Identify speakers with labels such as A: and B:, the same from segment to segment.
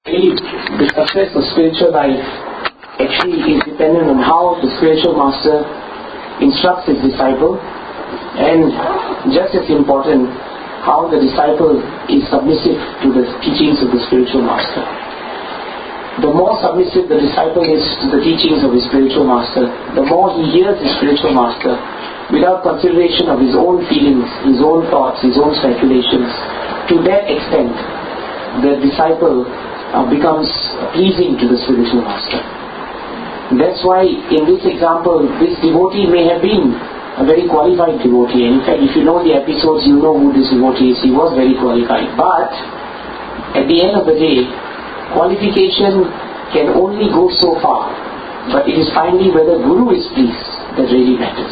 A: Really, the success of spiritual life actually is dependent on how the spiritual master instructs his disciple, and just as important, how the disciple is submissive to the teachings of the spiritual master. The more submissive the disciple is to the teachings of his spiritual master, the more he hears his spiritual master without consideration of his own feelings, his own thoughts, his own speculations. To that extent, the disciple becomes pleasing to the spiritual master. That's why in this example, this devotee may have been a very qualified devotee. And in fact, if you know the episodes, you know who this devotee is. He was very qualified. But at the end of the day, qualification can only go so far. But it is finally whether Guru is pleased that really matters.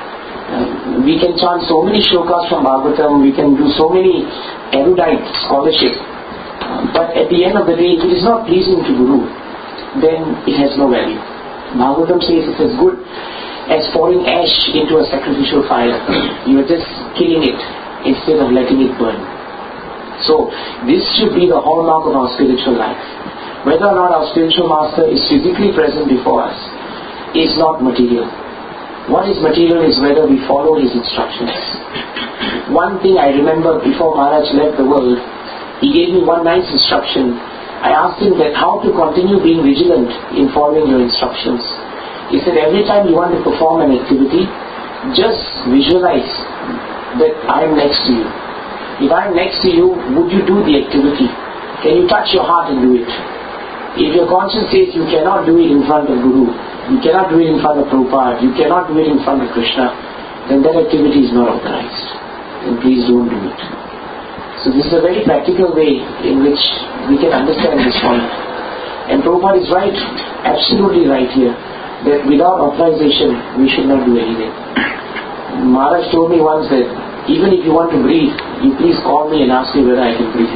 A: We can chant so many shlokas from Bhagavatam, we can do so many erudite scholarship. But at the end of the day, if it is not pleasing to Guru, then it has no value. Bhagavatam says it's as good as pouring ash into a sacrificial fire. You are just killing it instead of letting it burn. So this should be the hallmark of our spiritual life. Whether or not our spiritual master is physically present before us is not material. What is material is whether we follow his instructions. One thing I remember before Maharaj left the world, he gave me one nice instruction. I asked him that how to continue being vigilant in following your instructions. He said every time you want to perform an activity, just visualize that I am next to you. If I am next to you, would you do the activity? Can you touch your heart and do it? If your conscience says you cannot do it in front of Guru, you cannot do it in front of Prabhupada, you cannot do it in front of Krishna, then that activity is not authorized. And please don't do it. So this is a very practical way in which we can understand this point. And Prabhupada is right, absolutely right here, that without authorization, we should not do anything. Maharaj told me once that even if you want to breathe, you please call me and ask me whether I can breathe.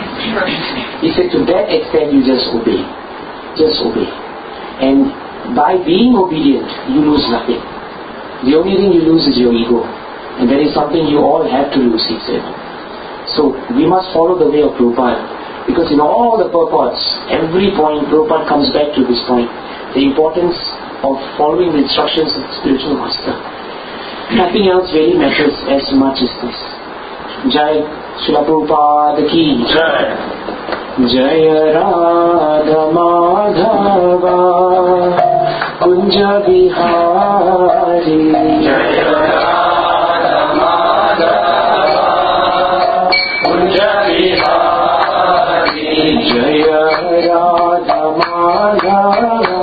A: He said to that extent you just obey. Just obey. And by being obedient, you lose nothing. The only thing you lose is your ego. And that is something you all have to lose, he said. So we must follow the way of Prabhupada. Because in all the purports, every point, Prabhupada comes back to this point. The importance of following the instructions of the spiritual master. Nothing else really matters as much as this. Jai Srila Prabhupada ki Jai. Jaya Radha Madhava Kunja Bihari. Jaya Radha Madhava Kunja Bihari. Jaya Radha Madhava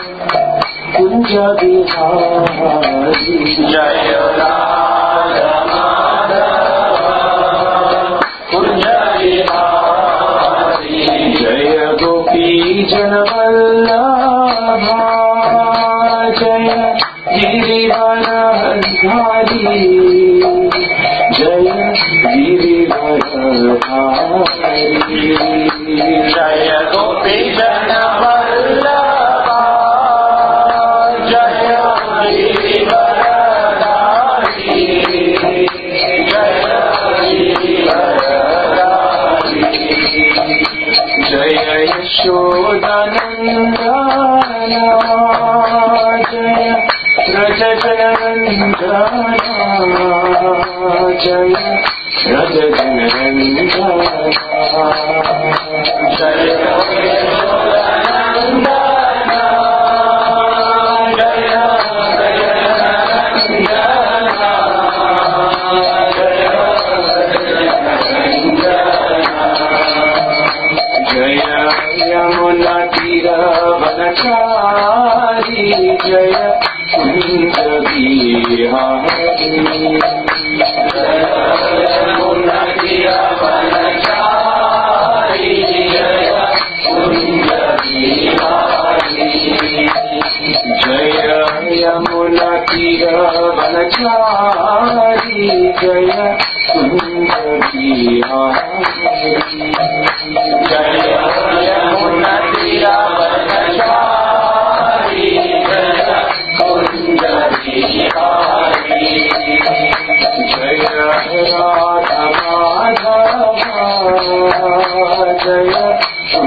A: Kunja Bihari. Jaya Radha Madhava Kunja Bihari. Jaya Gopi Janavallabha Jaya Girivaradhari. Jaya Girivaradhari. Jaya Gopi Janavallabha Jaya Girivaradhari. Jaya Girivaradhari. Jaya Yashodanandana Jaya Rajajanandana Jaya Rajajanandana Jaya Yashodanandana Jaya Jaya Yamuna Tira Vanachari Jaya Kunja Bihari. Jaya Yamuna Tira Vanachari Jaya Kunja Bihari. Jaya Yamuna Tira Vanachari Jaya Kunja Bihari. Jaya Yamuna Tira Vanachari Jaya Kunja Bihari. Jaya Radha Madhava Jaya Kunja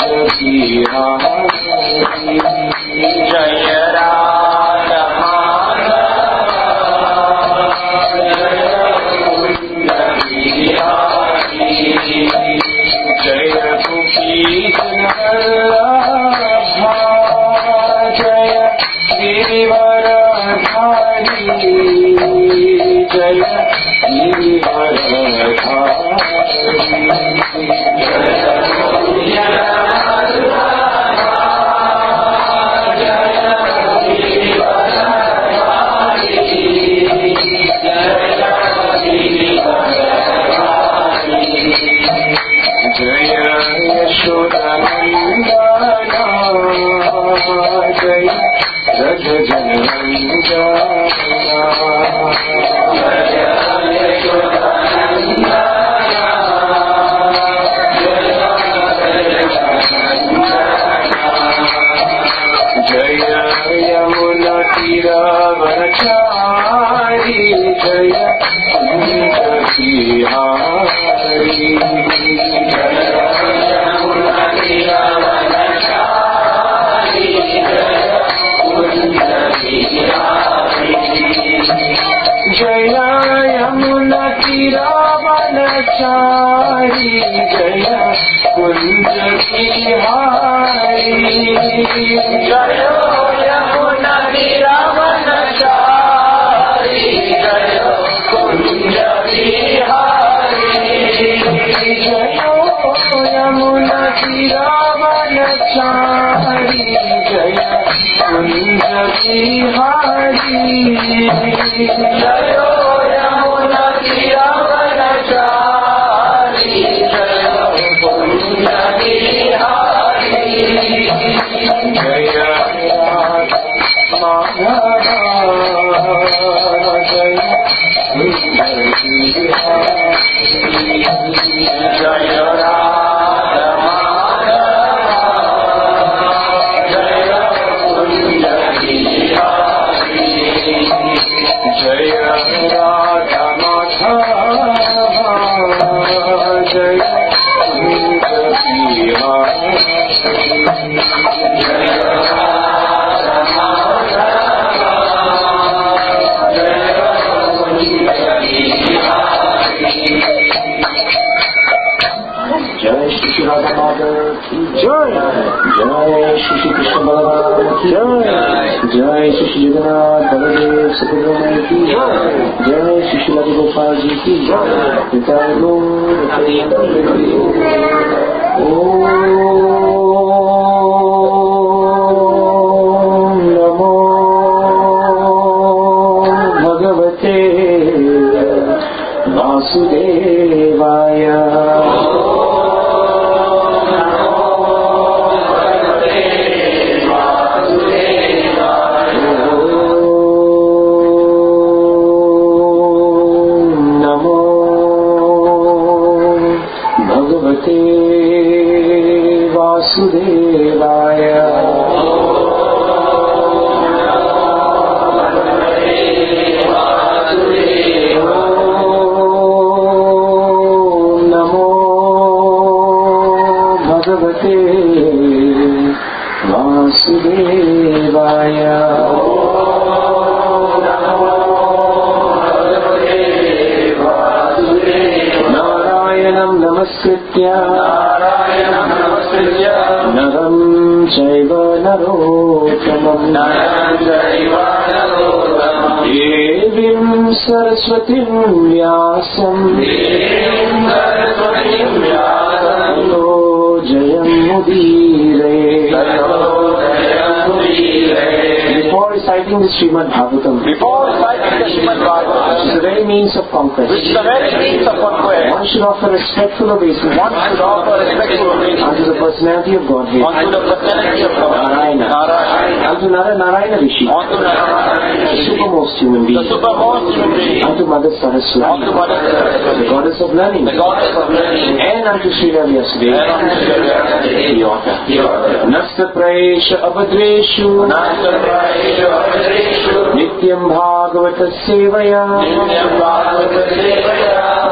A: Nityam Bhagavata Sevaya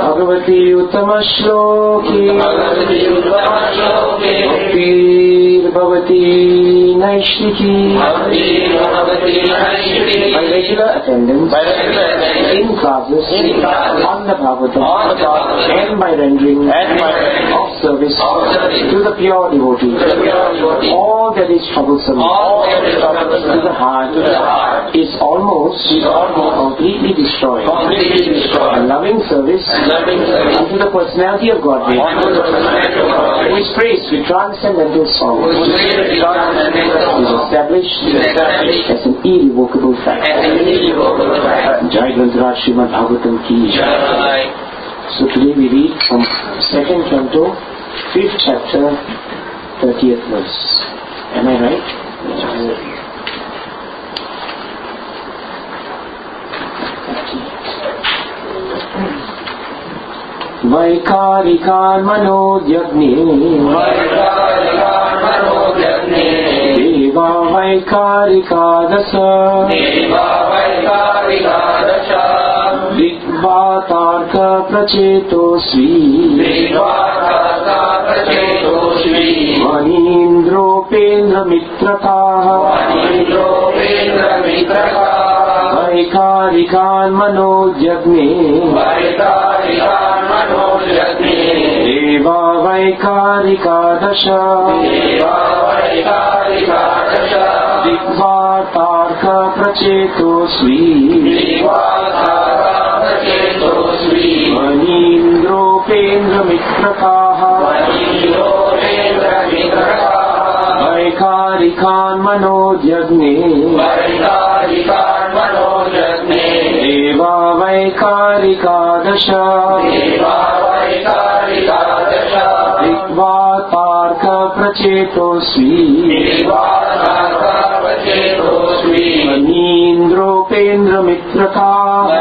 A: Bhagwati उत्तम श्लोके भक्तिर्भवती नैष्ठिकी by regular attendance in classes on the Bhagavatam and by rendering of service to the pure devotee, all that is troublesome to the heart is almost completely destroyed. A loving service unto the personality of Godhead, who is praised with transcendental sorrow, is established as an irrevocable fact. Jai Grantaraj Srimad Bhagavatam ki Jai. So today we read from 2nd canto, 5th chapter, 30th verse. Am I right? Vaikarikan manodhyagni Deva Vaikarikadasa Digvatarka Prachetosvi Manindropendra Mitrakaha Vaikarikan manodhyagni Deva Vaikarikadasha Digvatarka Prachetosvi Manindropendra Mitrakaha Vaikarikan manodhyagni Deva Vaikarikadasha Digvatarka Prachetosvi Manindropendra Mitrakaha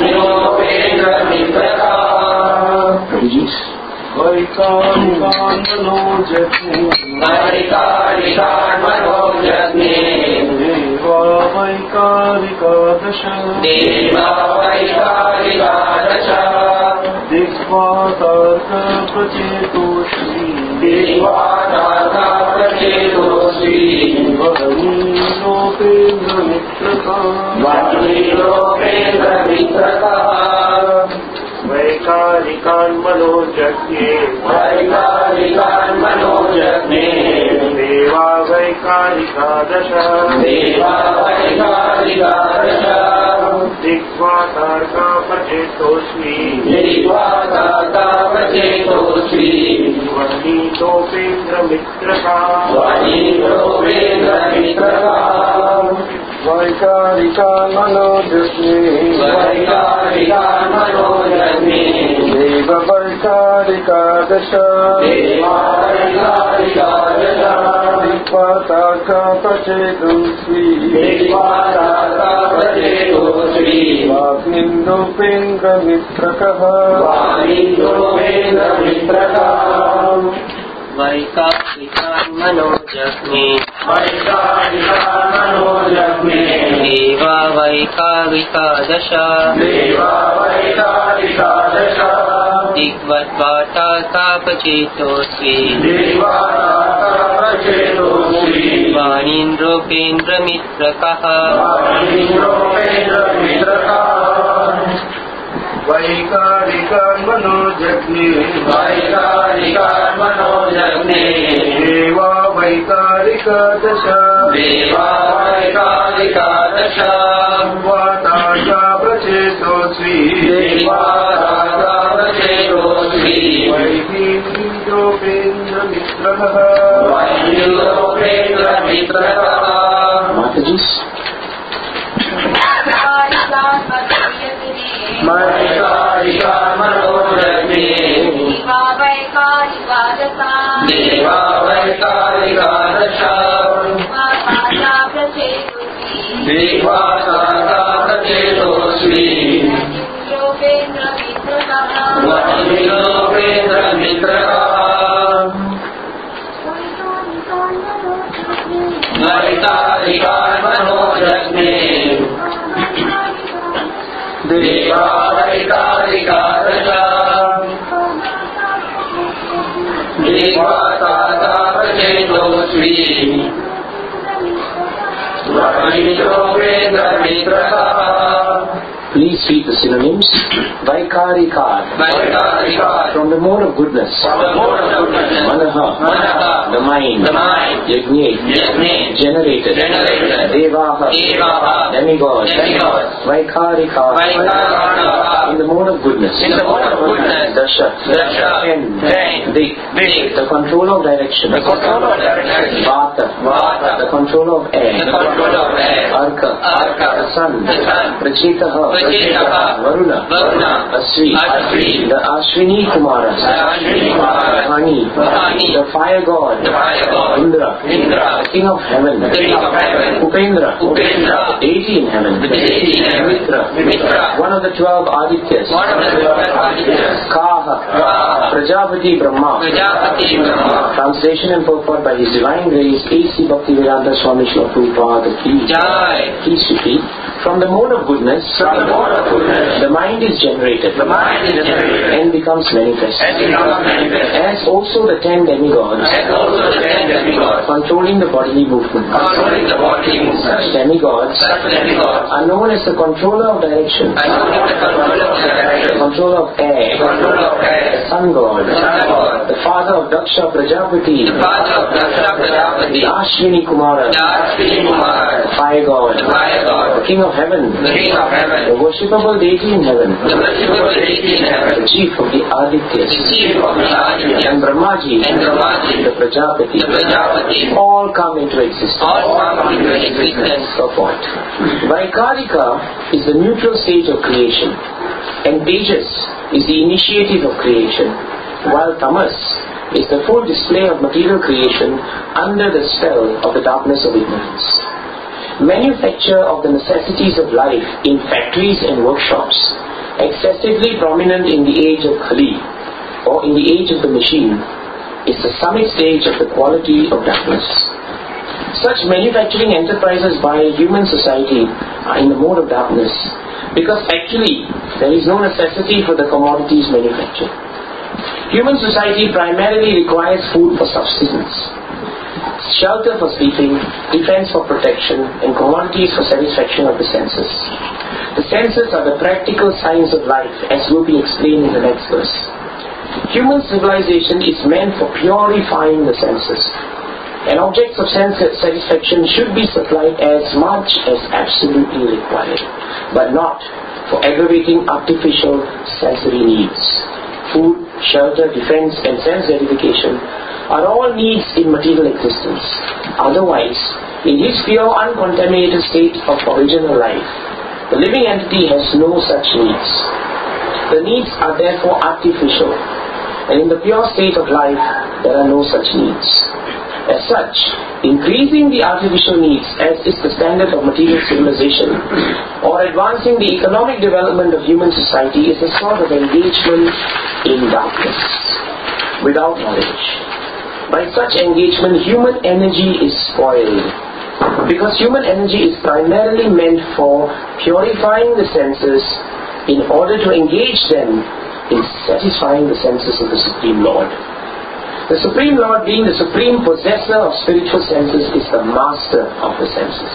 A: Vaikarikan manojagni Deva Vaikarikadasha Digvatarka Prachetosvi Manindropendra Mitrakaha Vaikarikan manojagni Deva Vaikarikadasha Digvatarka Prachetosvi Manindropendra Mitrakaha Vaikarikan manojagni Deva Vaikarikadasha Digvatarka Prachetosvi Manindropendra Mitrakaha Vaikarikan manojagni Deva Vaikarikadasha Digvatarka Prachetosvi Manindropendra Mitrakaha Vaikarikan manojagni Deva Vaikarikadasha Digvatarka Prachetosvi Manindropendra Mitrakaha Mataji's Vaikarikan manojagni Deva Vaikarikadasha Digvatarka Prachetosvi Manindropendra Mitrakaha Vaikarikan manojagni Deva Vaikarikadasha Please read the synonyms. Vaikarika, from the mode of goodness. Manaha, the mind. Yajne, generated. Devaha, demigods. Vaikarika, in the mode of goodness. Dasha, ten. The control of direction. Vata, the control of air. Arka, the sun. Prachitaha, Varuna, Asri, the Ashwini Kumara, Hani, the fire god, Indra, the king of heaven, Upendra, the deity in heaven, Mitra, one of the 12 Adityas, Kaha, Prajapati Brahma. Translation and purport by His Divine Grace A.C. Bhaktivedanta Swami Srila Prabhupada Ki Jai. Please repeat. From the mode of goodness, the mind is generated and becomes manifest. As also the 10 demigods controlling the bodily movement. Such demigods are known as the controller of direction, the controller of air, the sun god, the father of Daksha Prajapati, the Ashwini Kumara, the fire god, the king of heaven, the worshipable deity in heaven, the chief of the Adityas, and Brahmaji, the Prajapati, all come into existence. Purport. Vaikarika is the neutral stage of creation, and Tejas is the initiative of creation, while Tamas is the full display of material creation under the spell of the darkness of ignorance. Manufacture of the necessities of life in factories and workshops, excessively prominent in the age of Kali or in the age of the machine, is the summit stage of the quality of darkness. Such manufacturing enterprises by human society are in the mode of darkness because actually there is no necessity for the commodities manufactured. Human society primarily requires food for subsistence, shelter for sleeping, defense for protection, and commodities for satisfaction of the senses. The senses are the practical signs of life, as will be explained in the next verse. Human civilization is meant for purifying the senses, and objects of sense satisfaction should be supplied as much as absolutely required, but not for aggravating artificial sensory needs. Food, shelter, defense, and sense gratification are all needs in material existence. Otherwise, in his pure uncontaminated state of original life, the living entity has no such needs. The needs are therefore artificial, and in the pure state of life, there are no such needs. As such, increasing the artificial needs, as is the standard of material civilization, or advancing the economic development of human society, is a sort of engagement in darkness, without knowledge. By such engagement, human energy is spoiled, because human energy is primarily meant for purifying the senses in order to engage them in satisfying the senses of the Supreme Lord. The Supreme Lord, being the supreme possessor of spiritual senses, is the master of the senses.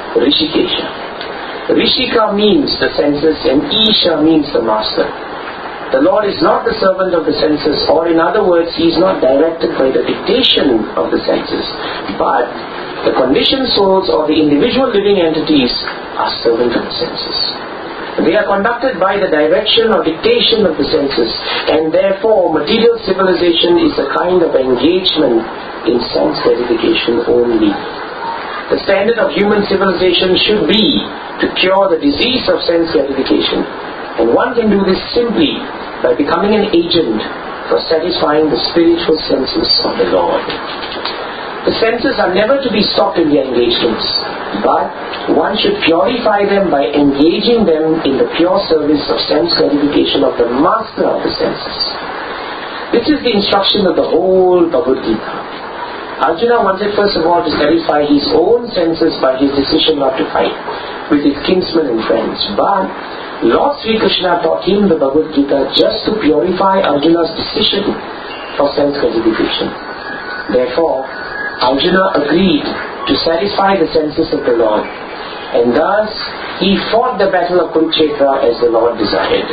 A: Rishikesha. Rishika means the senses and Isha means the master. The Lord is not the servant of the senses, or in other words, He is not directed by the dictation of the senses, but the conditioned souls or the individual living entities are servants of the senses. They are conducted by the direction or dictation of the senses, and therefore material civilization is a kind of engagement in sense gratification only. The standard of human civilization should be to cure the disease of sense gratification, and one can do this simply by becoming an agent for satisfying the spiritual senses of the Lord. The senses are never to be stopped in their engagements, but one should purify them by engaging them in the pure service of sense gratification of the master of the senses. This is the instruction of the whole Bhagavad Gita. Arjuna wanted first of all to satisfy his own senses by his decision not to fight with his kinsmen and friends, but Lord Sri Krishna taught him the Bhagavad Gita just to purify Arjuna's decision for self-gratification. Therefore, Arjuna agreed to satisfy the senses of the Lord, and thus he fought the battle of Kurukshetra as the Lord desired.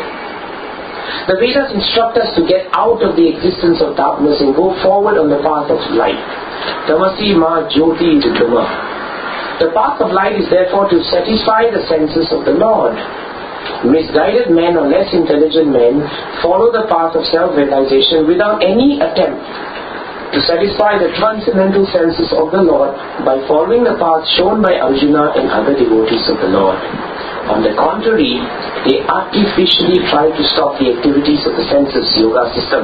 A: The Vedas instruct us to get out of the existence of darkness and go forward on the path of light. Tamasi ma jyoti vidama. The path of light is therefore to satisfy the senses of the Lord. Misguided men or less intelligent men follow the path of self-realization without any attempt to satisfy the transcendental senses of the Lord by following the path shown by Arjuna and other devotees of the Lord. On the contrary, they artificially try to stop the activities of the senses, yoga system,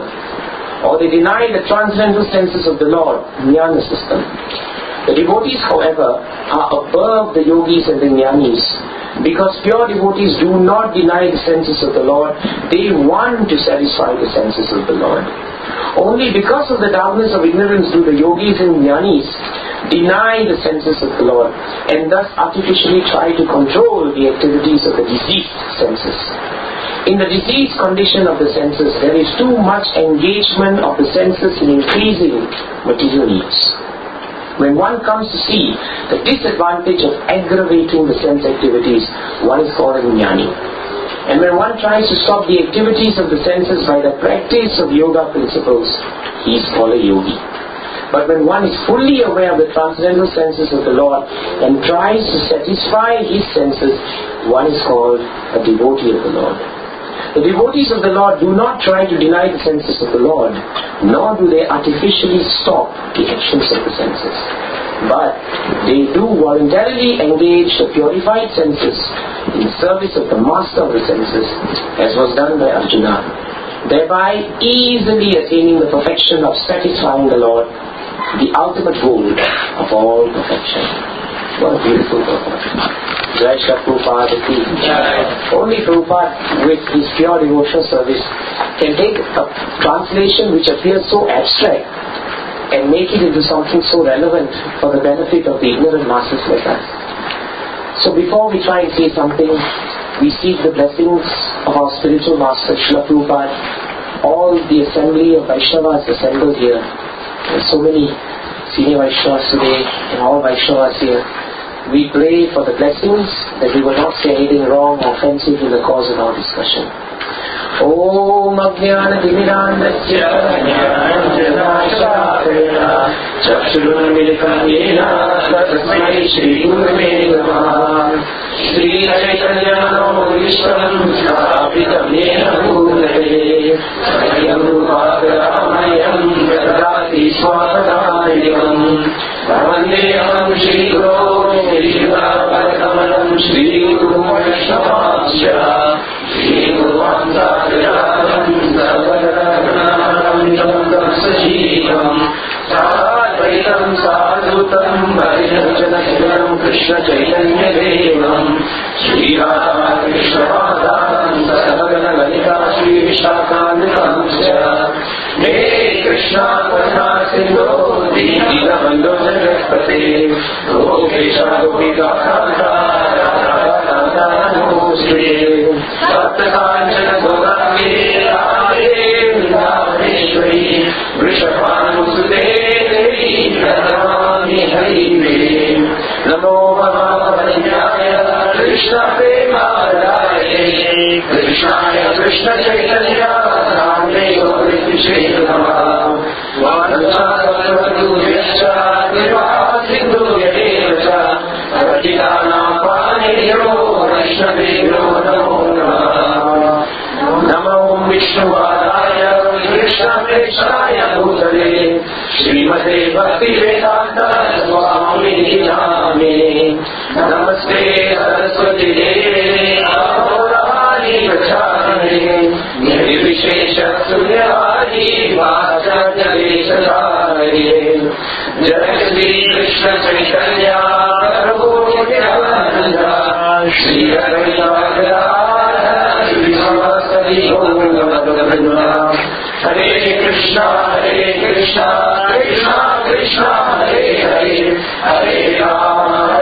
A: or they deny the transcendental senses of the Lord, jnana system. The devotees, however, are above the yogis and the jnanis. Because pure devotees do not deny the senses of the Lord, they want to satisfy the senses of the Lord. Only because of the darkness of ignorance do the yogis and jnanis deny the senses of the Lord and thus artificially try to control the activities of the diseased senses. In the diseased condition of the senses, there is too much engagement of the senses in increasing material needs. When one comes to see the disadvantage of aggravating the sense activities, one is called a jnani. And when one tries to stop the activities of the senses by the practice of yoga principles, he is called a yogi. But when one is fully aware of the transcendental senses of the Lord and tries to satisfy his senses, one is called a devotee of the Lord. The devotees of the Lord do not try to deny the senses of the Lord, nor do they artificially stop the actions of the senses. But they do voluntarily engage the purified senses in service of the master of the senses, as was done by Arjuna, thereby easily attaining the perfection of satisfying the Lord, the ultimate goal of all perfection. What a beautiful purpose. Jai Shri Prabhupada ki Jai. Only Prabhupada with his pure devotional service can take a translation which appears so abstract and make it into something so relevant for the benefit of the ignorant masses like us. So before we try and say something, we seek the blessings of our spiritual master Srila Prabhupada, all the assembly of Vaishnavas assembled here. There are so many senior Vaishnavas today and all Vaishnavas here. We pray for the blessings that we will not say anything wrong or offensive in the course of our discussion. Om Ajnana Timirandasya Chakshurunmilitamyena Tasmai Shri Gurave Namaha Shri Chaitanya Vishtam Stapitam Yena Bhutale Satyam Rupakaramayam Dadati Swakadayam Vandeham Shri Guru Shri Bhagavatam Shri Guru Vaishnavasya Shri Guru Satyam Sarvadaranam Jam Sajivam Sadvaitam Sadhutam Bhajanam Krishna Chaitanya Devam Shri Radha Krishna Padam Sarvadana Lalita Shri Vishakhantam Hey Krishna Karna Sindhu Dita Bandhu Jagaspate Gopesha Gopika Kanta Radha Namo Saptakanchana Gauranga Radhe Vrindavaneshwari Vrishabhanusute Devi Pranamami Harime Namo Mahavanyaya Krishna Premadaye Krishnaya Krishna Chaitanya Namne Gauranga Namaha Vanacharvatu Yascha Nirvaha Sindhu Yadevacha Rajitana Paneyo Vaishnavebhyo Namo Namaha Namo Vishnuvadaya Krishna Preshaya Bhutale Srimate Bhakti Vedanta Swami Name Namaste Saraswati Deve Ahorani Vachane Nirvishesha Sunyavadi Vachanya Veshadhari Jai Shri Krishna Chaitanya Prabhu Nityananda Shri Advaita Gadadhara Shri Saraswati Gaura Hare Krishna Krishna Krishna Hare Hare Hare Rama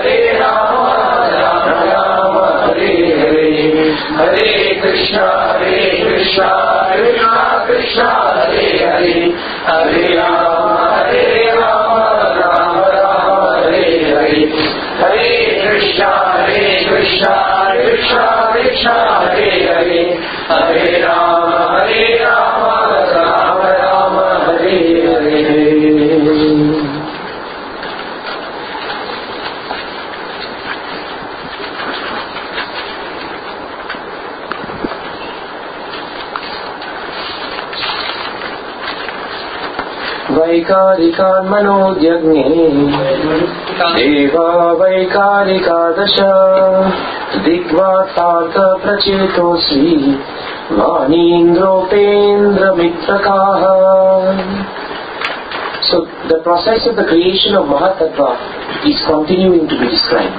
A: Rama Rama Hare Hare Hare Krishna Krishna Krishna Hare Hare वैकारिकान् मनोज्ञे देवा वैकारिकादश दिग्वातार्थ प्रचेतोऽसि वाणीन्द्रोपेन्द्रमित्रकाः. So the process of the creation of Mahatattva is continuing to be described.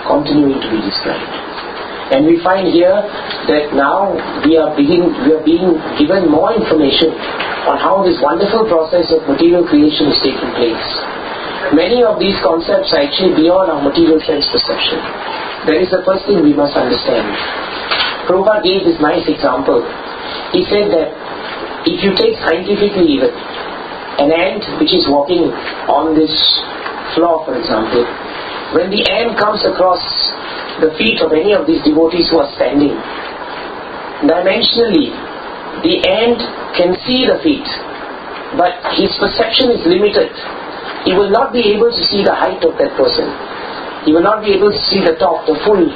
A: And we find here that now we are being given more information on how this wonderful process of material creation is taking place. Many of these concepts are actually beyond our material sense perception. That is the first thing we must understand. Prabhupada gave this nice example. He said that if you take scientifically even an ant which is walking on this floor, for example, when the ant comes across the feet of any of these devotees who are standing, dimensionally the ant can see the feet, but his perception is limited. He will not be able to see the height of that person. He will not be able to see the top, the full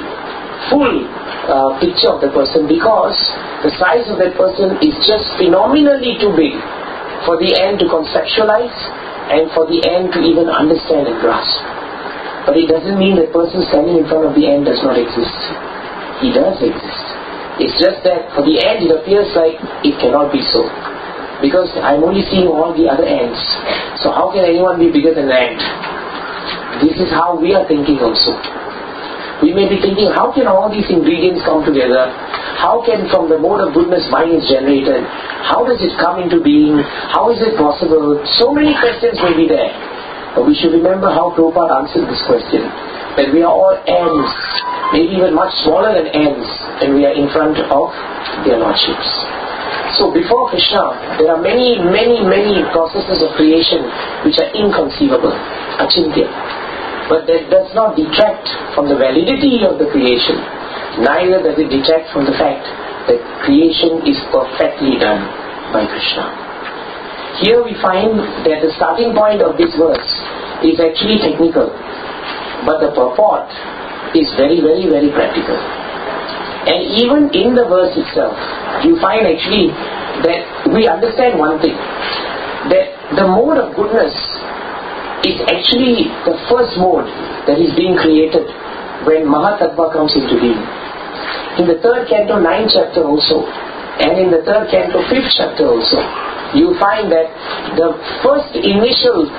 A: picture of the person, because the size of that person is just phenomenally too big for the ant to conceptualize and for the ant to even understand and grasp. But it doesn't mean that person standing in front of the ant does not exist. He does exist. It's just that for the ant it appears like it cannot be so, because I'm only seeing all the other ants. So how can anyone be bigger than an ant? This is how we are thinking also. We may be thinking, how can all these ingredients come together? How can from the mode of goodness mind is generated? How does it come into being? How is it possible? So many questions may be there. But we should remember how Prabhupada answered this question. That we are all ants, maybe even much smaller than ants, and we are in front of their lordships. So before Krishna, there are many processes of creation which are inconceivable, achintya. But that does not detract from the validity of the creation. Neither does it detract from the fact that creation is perfectly done by Krishna. Here we find that the starting point of this verse is actually technical, but the purport is very practical. And even in the verse itself, you find actually that we understand one thing, that the mode of goodness is actually the first mode that is being created when Mahatattva comes into being. In the 3rd canto 9th chapter also, and in the 3rd canto 5th chapter also, you find that the first initial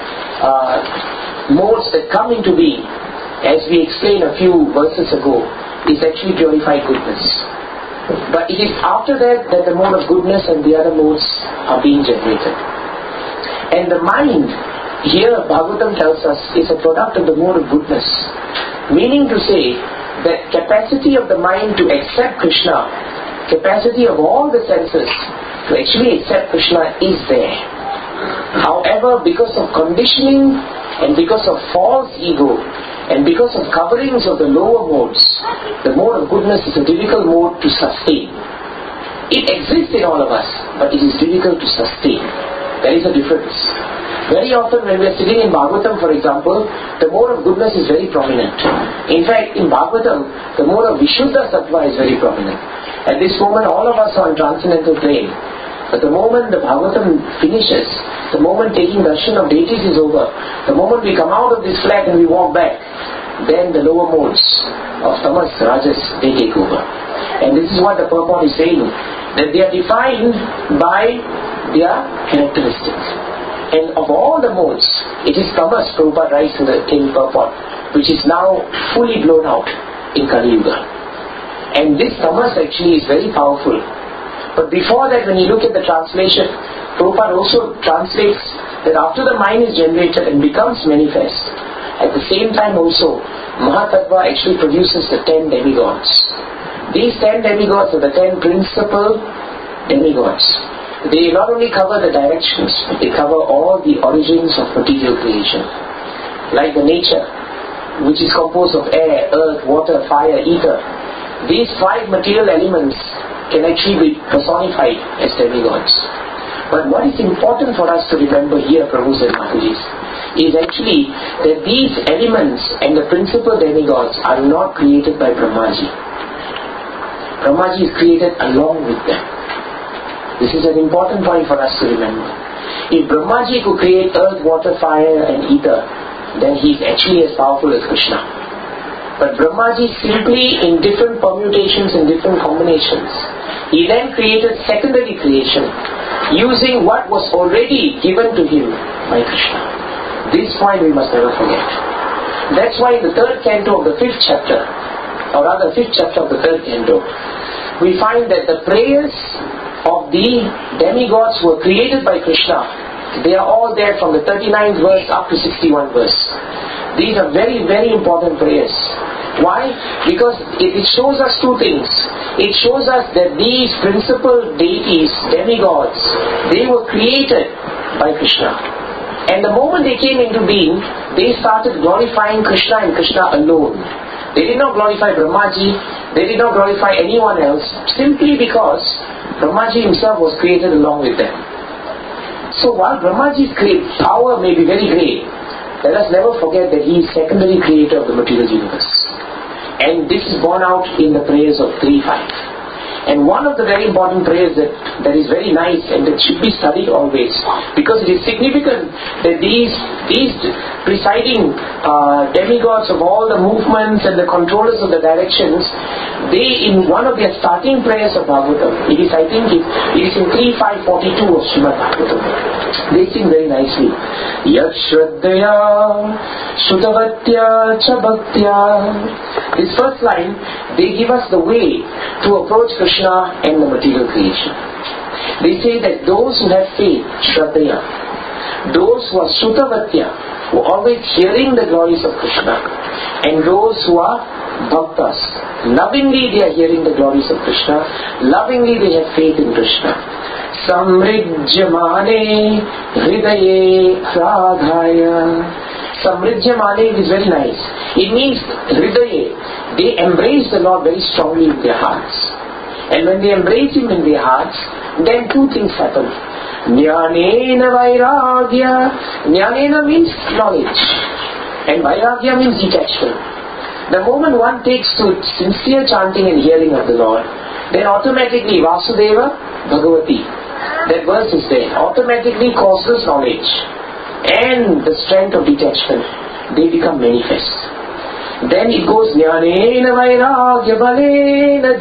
A: modes that come into being, as we explained a few verses ago, is actually purified goodness. But it is after that that the mode of goodness and the other modes are being generated. And the mind, here Bhagavatam tells us, is a product of the mode of goodness. Meaning to say that capacity of the mind to accept Krishna, capacity of all the senses to actually accept Krishna is there. However, because of conditioning and because of false ego and because of coverings of the lower modes, the mode of goodness is a difficult mode to sustain. It exists in all of us, but it is difficult to sustain. There is a difference. Very often when we are sitting in Bhagavatam, for example, the mode of goodness is very prominent. In fact, in Bhagavatam, the mode of Vishuddha Sattva is very prominent. At this moment, all of us are on transcendental plane. But the moment the Bhagavatam finishes, the moment taking darshan of deities is over, the moment we come out of this flat and we walk back, then the lower modes of tamas, rajas, they take over. And this is what the purport is saying, that they are defined by their characteristics. And of all the modes, it is tamas, Prabhupada writes in purport, which is now fully blown out in Kali Yuga. And this tamas actually is very powerful. But before that, when you look at the translation, Prabhupada also translates that after the mind is generated and becomes manifest, at the same time also, Mahatattva actually produces the 10 demigods. These 10 demigods are the 10 principal demigods. They not only cover the directions, but they cover all the origins of material creation. Like the nature, which is composed of air, earth, water, fire, ether. These 5 material elements can actually be personified as demigods. But what is important for us to remember here, Prabhus and Mahajis, is actually that these elements and the principal demigods are not created by Brahmaji. Brahmaji is created along with them. This is an important point for us to remember. if Brahmaji could create earth, water, fire and ether, then he is actually as powerful as Krishna. But Brahmaji simply in different permutations and different combinations, he then created secondary creation using what was already given to him by Krishna. This point we must never forget. That's why in the third canto of the fifth chapter, or rather fifth chapter of the third canto, we find that the prayers of the demigods who were created by Krishna, they are all there from the 39th verse up to 61 verse. These are very, very important prayers. Why? Because it shows us two things. It shows us that these principal deities, demigods, they were created by Krishna. And the moment they came into being, they started glorifying Krishna and Krishna alone. They did not glorify Brahmaji, they did not glorify anyone else, simply because Brahmaji himself was created along with them. So while Brahmaji's power may be very great, let us never forget that he is secondary creator of the material universe. And this is borne out in the prayers of 3-5. And one of the very important prayers that is very nice and that should be studied always, because it is significant that these presiding demigods of all the movements and the controllers of the directions, they in one of their starting prayers of Bhagavatam, it is in 3-5-42 of Srimad Bhagavatam, they sing very nicely, Yat Shraddhaya Shudavatya Cha Bhaktya. This first line, they give us the way to approach Krishna and the material creation. They say that those who have faith, Shraddhaya, those who are Sutavatya, who are always hearing the glories of Krishna, and those who are Bhaktas, lovingly they are hearing the glories of Krishna, lovingly they have faith in Krishna. Samrijyamane Hridaye Radhaya. Samrijyamane is very nice. It means Hridaye, they embrace the Lord very strongly in their hearts. And when they embrace Him in their hearts, then two things happen. Jnanena Vairagya. Jnanena means knowledge, and Vairagya means detachment. The moment one takes to sincere chanting and hearing of the Lord, then automatically Vasudeva Bhagavati, that verse is there, automatically causes knowledge and the strength of detachment, they become manifest. Then it goes Jnanena Vairagya Balena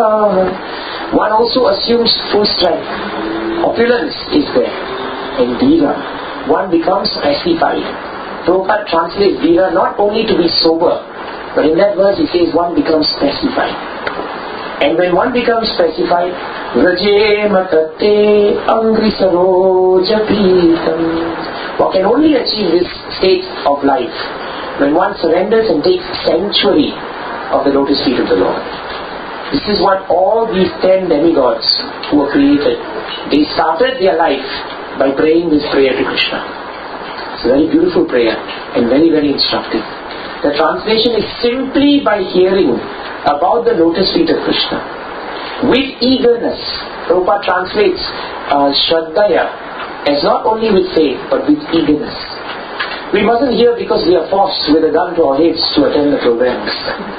A: Dhira. One also assumes full strength. Opulence is there. And Dhira, one becomes pacified. Prabhupada translates Dhira not only to be sober, but in that verse he says one becomes pacified. And when one becomes pacified, Vraje Matate Angri Saroja Pritam. One can only achieve this state of life when one surrenders and takes sanctuary of the lotus feet of the Lord. This is what all these 10 demigods who were created, they started their life by praying this prayer to Krishna. It's a very beautiful prayer and very, very instructive. The translation is simply by hearing about the lotus feet of Krishna. With eagerness, Prabhupada translates Shraddhaya as not only with faith but with eagerness. We mustn't hear because we are forced with a gun to our heads to attend the programs.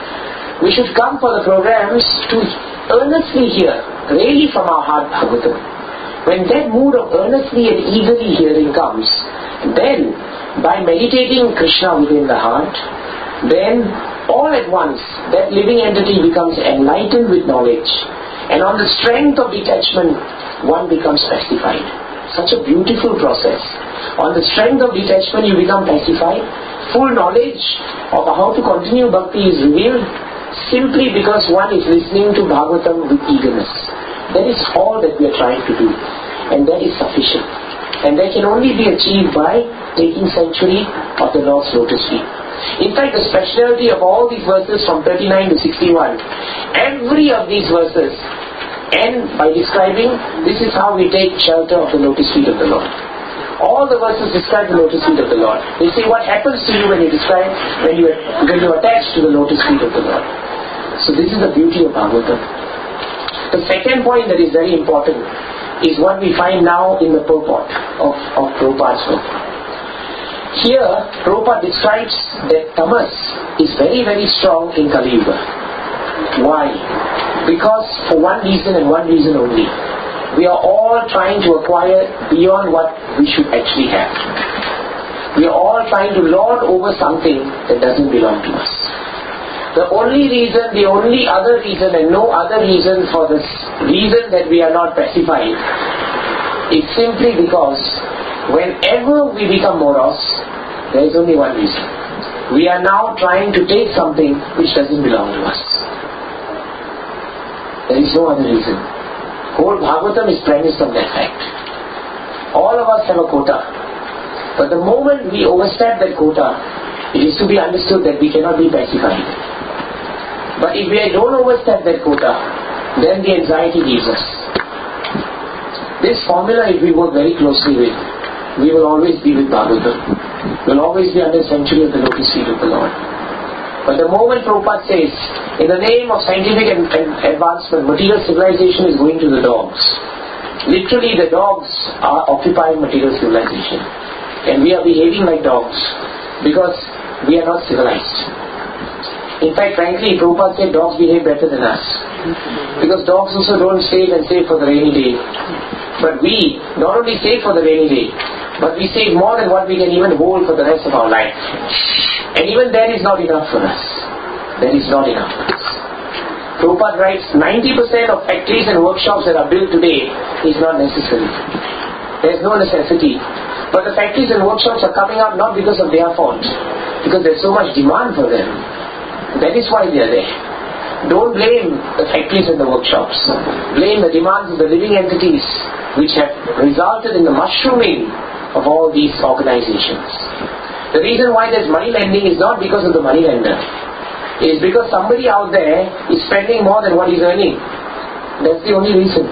A: We should come for the programs to earnestly hear, really from our heart Bhagavatam. When that mood of earnestly and eagerly hearing comes, then by meditating Krishna within the heart, then all at once that living entity becomes enlightened with knowledge, and on the strength of detachment one becomes pacified. Such a beautiful process. On the strength of detachment you become pacified. Full knowledge of how to continue bhakti is revealed simply because one is listening to Bhagavatam with eagerness. That is all that we are trying to do, and that is sufficient. And that can only be achieved by taking sanctuary of the Lord's lotus feet. In fact, the speciality of all these verses from 39 to 61, every of these verses end by describing this is how we take shelter of the lotus feet of the Lord. All the verses describe the lotus feet of the Lord. They say what happens to you when you attach to the lotus feet of the Lord. So this is the beauty of Bhagavatam. The second point that is very important is what we find now in the purport of Prabhupada's book. Here, Prabhupada describes that tamas is very, very strong in Kali Yuga. Why? Because for one reason and one reason only. we are all trying to acquire beyond what we should actually have. We are all trying to lord over something that doesn't belong to us. The only other reason and no other reason for this reason that we are not pacified is simply because whenever we become moros, there is only one reason. We are now trying to take something which doesn't belong to us. There is no other reason. Whole Bhagavatam is premised on that fact. All of us have a quota. But the moment we overstep that quota, it is to be understood that we cannot be pacified. But if we don't overstep that quota, then the anxiety leaves us. This formula, if we work very closely with, we will always be with Bhagavatam. We will always be under the sanctuary of the lotus feet of the Lord. But the moment Prabhupada says, in the name of scientific advancement, material civilization is going to the dogs. Literally, the dogs are occupying material civilization. And we are behaving like dogs because we are not civilized. In fact, frankly, Prabhupada said dogs behave better than us. Because dogs also don't save and save for the rainy day. But we not only save for the rainy day, but we save more than what we can even hold for the rest of our life. And even that is not enough for us. That is not enough for us. Prabhupada writes, 90% of factories and workshops that are built today is not necessary. There is no necessity. But the factories and workshops are coming up not because of their fault, because there is so much demand for them. That is why they are there. Don't blame the factories and the workshops. Blame the demands of the living entities which have resulted in the mushrooming of all these organizations. The reason why there is money lending is not because of the money lender. It is because somebody out there is spending more than what he is earning. That's the only reason.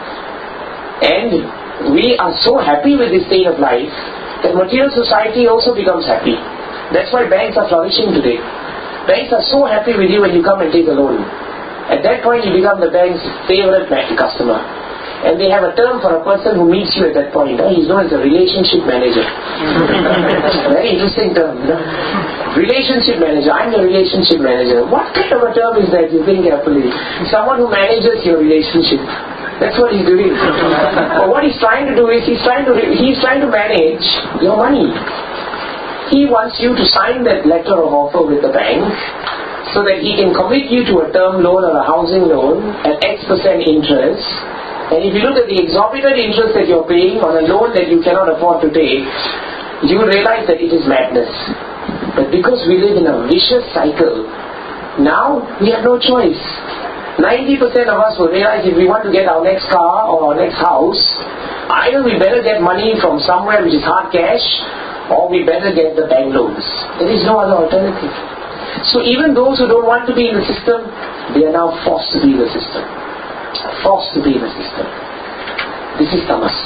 A: And we are so happy with this state of life that material society also becomes happy. That's why banks are flourishing today. Banks are so happy with you when you come and take a loan. At that point you become the bank's favorite customer. And they have a term for a person who meets you at that point. He's known as a relationship manager. Very interesting term. Relationship manager. I'm the relationship manager. What kind of a term is that? You think carefully. Someone who manages your relationship. That's what he's doing. But what he's trying to do is he's trying to manage your money. He wants you to sign that letter of offer with the bank so that he can commit you to a term loan or a housing loan at X% interest. And if you look at the exorbitant interest that you're paying on a loan that you cannot afford to take, you will realize that it is madness. But because we live in a vicious cycle, now we have no choice. 90% of us will realize if we want to get our next car or our next house, either we better get money from somewhere which is hard cash, or we better get the bank loans. There is no other alternative. So even those who don't want to be in the system, they are now forced to be in the system. Forced to be in the system. This is tamas.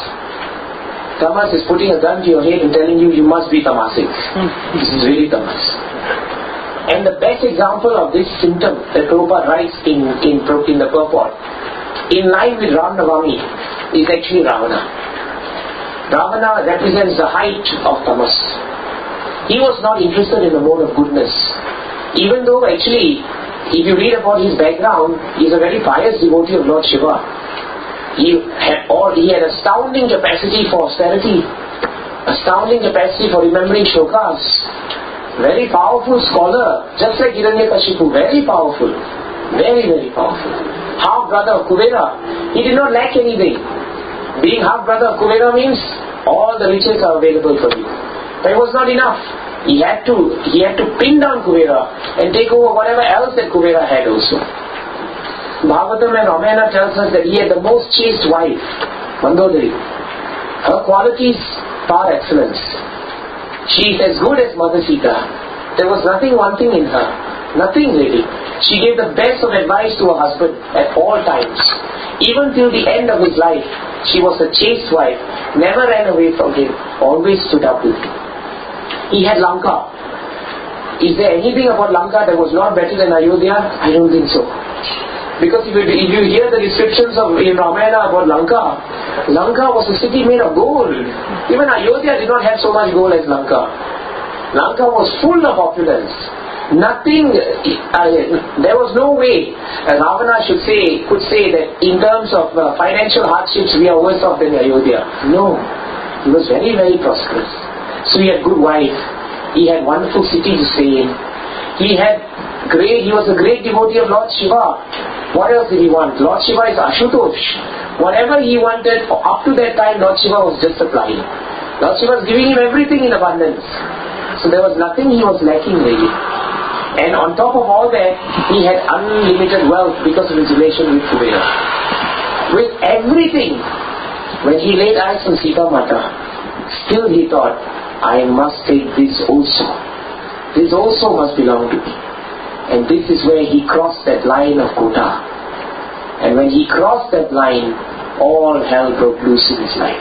A: Tamas is putting a gun to your head and telling you must be tamasic. This is really tamas. And the best example of this symptom that Prabhupada writes in the purport, in line with Ram Navami, is actually Ravana. Ravana represents the height of tamas. He was not interested in the mode of goodness. Even though actually, if you read about his background, he is a very pious devotee of Lord Shiva. He had astounding capacity for austerity, astounding capacity for remembering shlokas. Very powerful scholar, just like Hiranyakashipu, very powerful. Very, very powerful. Half brother of Kuvera. He did not lack anything. Being half brother of Kuvera means all the riches are available for you. But it was not enough. He had to pin down Kuvera and take over whatever else that Kuvera had also. Bhagavatam and Ramayana tells us that he had the most chaste wife, Mandodari. Her qualities par excellence. She is as good as Mother Sita. There was nothing wanting in her. Nothing really. She gave the best of advice to her husband at all times. Even till the end of his life, she was a chaste wife, never ran away from him, always stood up with him. He had Lanka. Is there anything about Lanka that was not better than Ayodhya? I don't think so. Because if you hear the descriptions in Ramayana about Lanka, Lanka was a city made of gold. Even Ayodhya did not have so much gold as Lanka. Lanka was full of opulence. Nothing, there was no way Ravana could say that in terms of financial hardships we are worse off than Ayodhya. No, he was very, very prosperous. So he had good wife, he had wonderful city to stay in, he was a great devotee of Lord Shiva. What else did he want? Lord Shiva is Ashutosh. Whatever he wanted, up to that time Lord Shiva was just supplying. Lord Shiva was giving him everything in abundance. So there was nothing he was lacking really. And on top of all that, he had unlimited wealth because of his relation with Kubera. With everything, when he laid eyes on Sita Mata, still he thought, I must take this also. This also must belong to me. And this is where he crossed that line of Kota. And when he crossed that line, all hell broke loose in his life.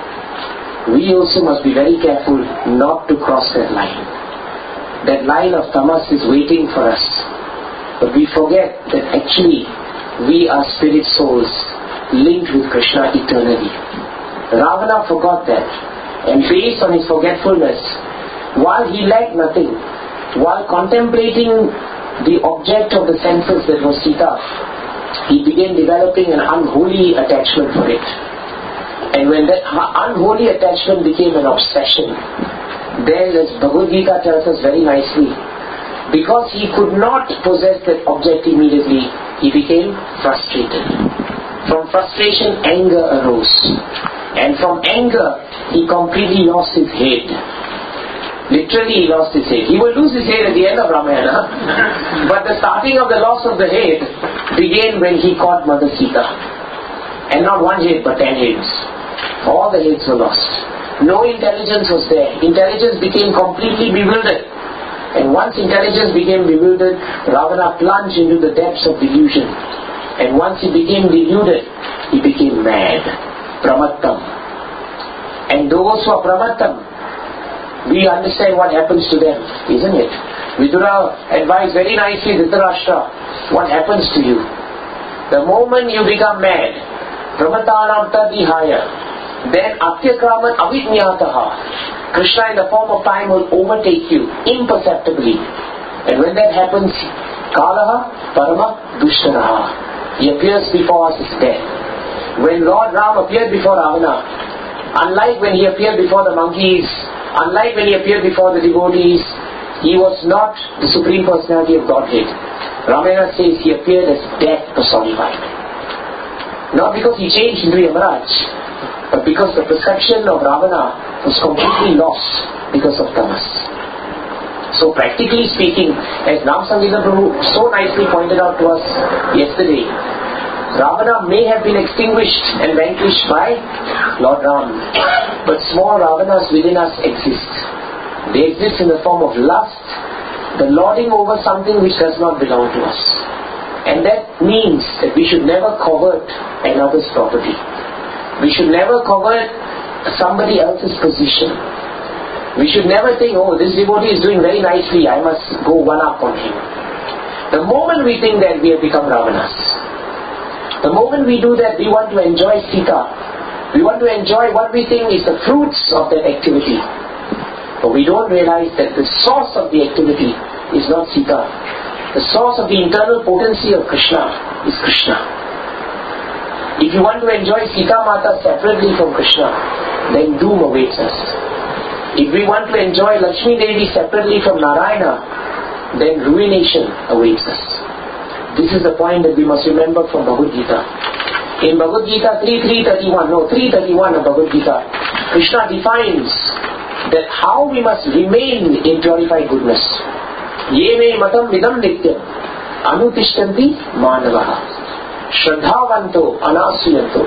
A: We also must be very careful not to cross that line. That line of tamas is waiting for us. But we forget that actually we are spirit souls linked with Krishna eternally. Ravana forgot that. And based on his forgetfulness, while he lacked nothing, while contemplating the object of the senses that was Sita, he began developing an unholy attachment for it. And when that unholy attachment became an obsession, then, as Bhagavad Gita tells us very nicely, because he could not possess that object immediately, he became frustrated. From frustration, anger arose. And from anger, he completely lost his head. Literally, he lost his head. He will lose his head at the end of Ramayana. But the starting of the loss of the head began when he caught Mother Sita. And not one head, but 10 heads. All the heads were lost. No intelligence was there. Intelligence became completely bewildered. And once intelligence became bewildered, Ravana plunged into the depths of delusion. And once he became deluded, he became mad. Pramattam. And those who are Pramattam, we understand what happens to them, isn't it? Vidura advised very nicely Dhritarashtra, what happens to you? The moment you become mad, Pramatanam tadihaya, then Atyakraman avidnyataha, Krishna in the form of time will overtake you imperceptibly. And when that happens, Kalaha Parama Dushtaraha, he appears before us as death. When Lord Ram appeared before Ravana, unlike when he appeared before the monkeys, unlike when he appeared before the devotees, he was not the Supreme Personality of Godhead. Ramayana says he appeared as death personified. Not because he changed into Yamaraj, but because the perception of Ravana was completely lost because of tamas. So practically speaking, as Nam Sangita Prabhu so nicely pointed out to us yesterday, Ravana may have been extinguished and vanquished by Lord Ram, but small Ravanas within us exist. They exist in the form of lust, the lording over something which does not belong to us. And that means that we should never covet another's property. We should never covet somebody else's position. We should never think, oh, this devotee is doing very nicely, I must go one up on him. The moment we think that, we have become Ravanas. The moment we do that, we want to enjoy Sita. We want to enjoy what we think is the fruits of that activity. But we don't realize that the source of the activity is not Sita. The source of the internal potency of Krishna is Krishna. If you want to enjoy Sita Mata separately from Krishna, then doom awaits us. If we want to enjoy Lakshmi Devi separately from Narayana, then ruination awaits us. This is the point that we must remember from Bhagavad Gita. In Bhagavad Gita 3.31 of Bhagavad Gita, Krishna defines that how we must remain in purified goodness. Ye me matam vidam nityam anutishtanti manavaha Shraddhavanto anasuyanto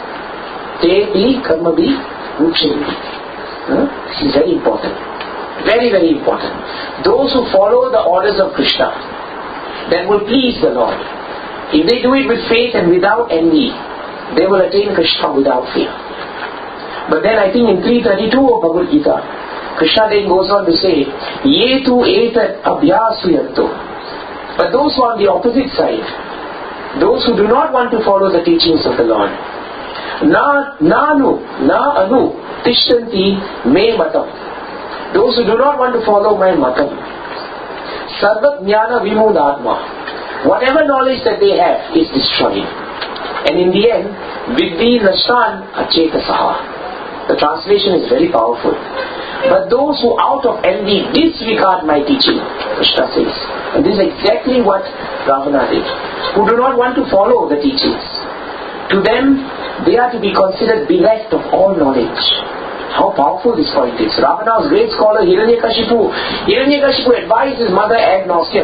A: tepi karmabi mukshanti. This is very important. Very, very important. Those who follow the orders of Krishna, that will please the Lord. If they do it with faith and without envy, they will attain Krishna without fear. But then I think in 332 of Bhagavad Gita, Krishna then goes on to say, Ye tu etat abhyasuyanto. But those who are on the opposite side, those who do not want to follow the teachings of the Lord, na anu tishtanti me matam. Those who do not want to follow my matam, Sarva Jnana Vimudhatma. Whatever knowledge that they have is destroyed. And in the end, Vidhi Nashtan Achetasaha. The translation is very powerful. But those who out of envy disregard my teaching, Krishna says, and this is exactly what Ravana did, who do not want to follow the teachings. To them, they are to be considered bereft of all knowledge. How powerful this point is. Ravana was great scholar, Hiranyakashipu. Hiranyakashipu advised his mother ad nauseam.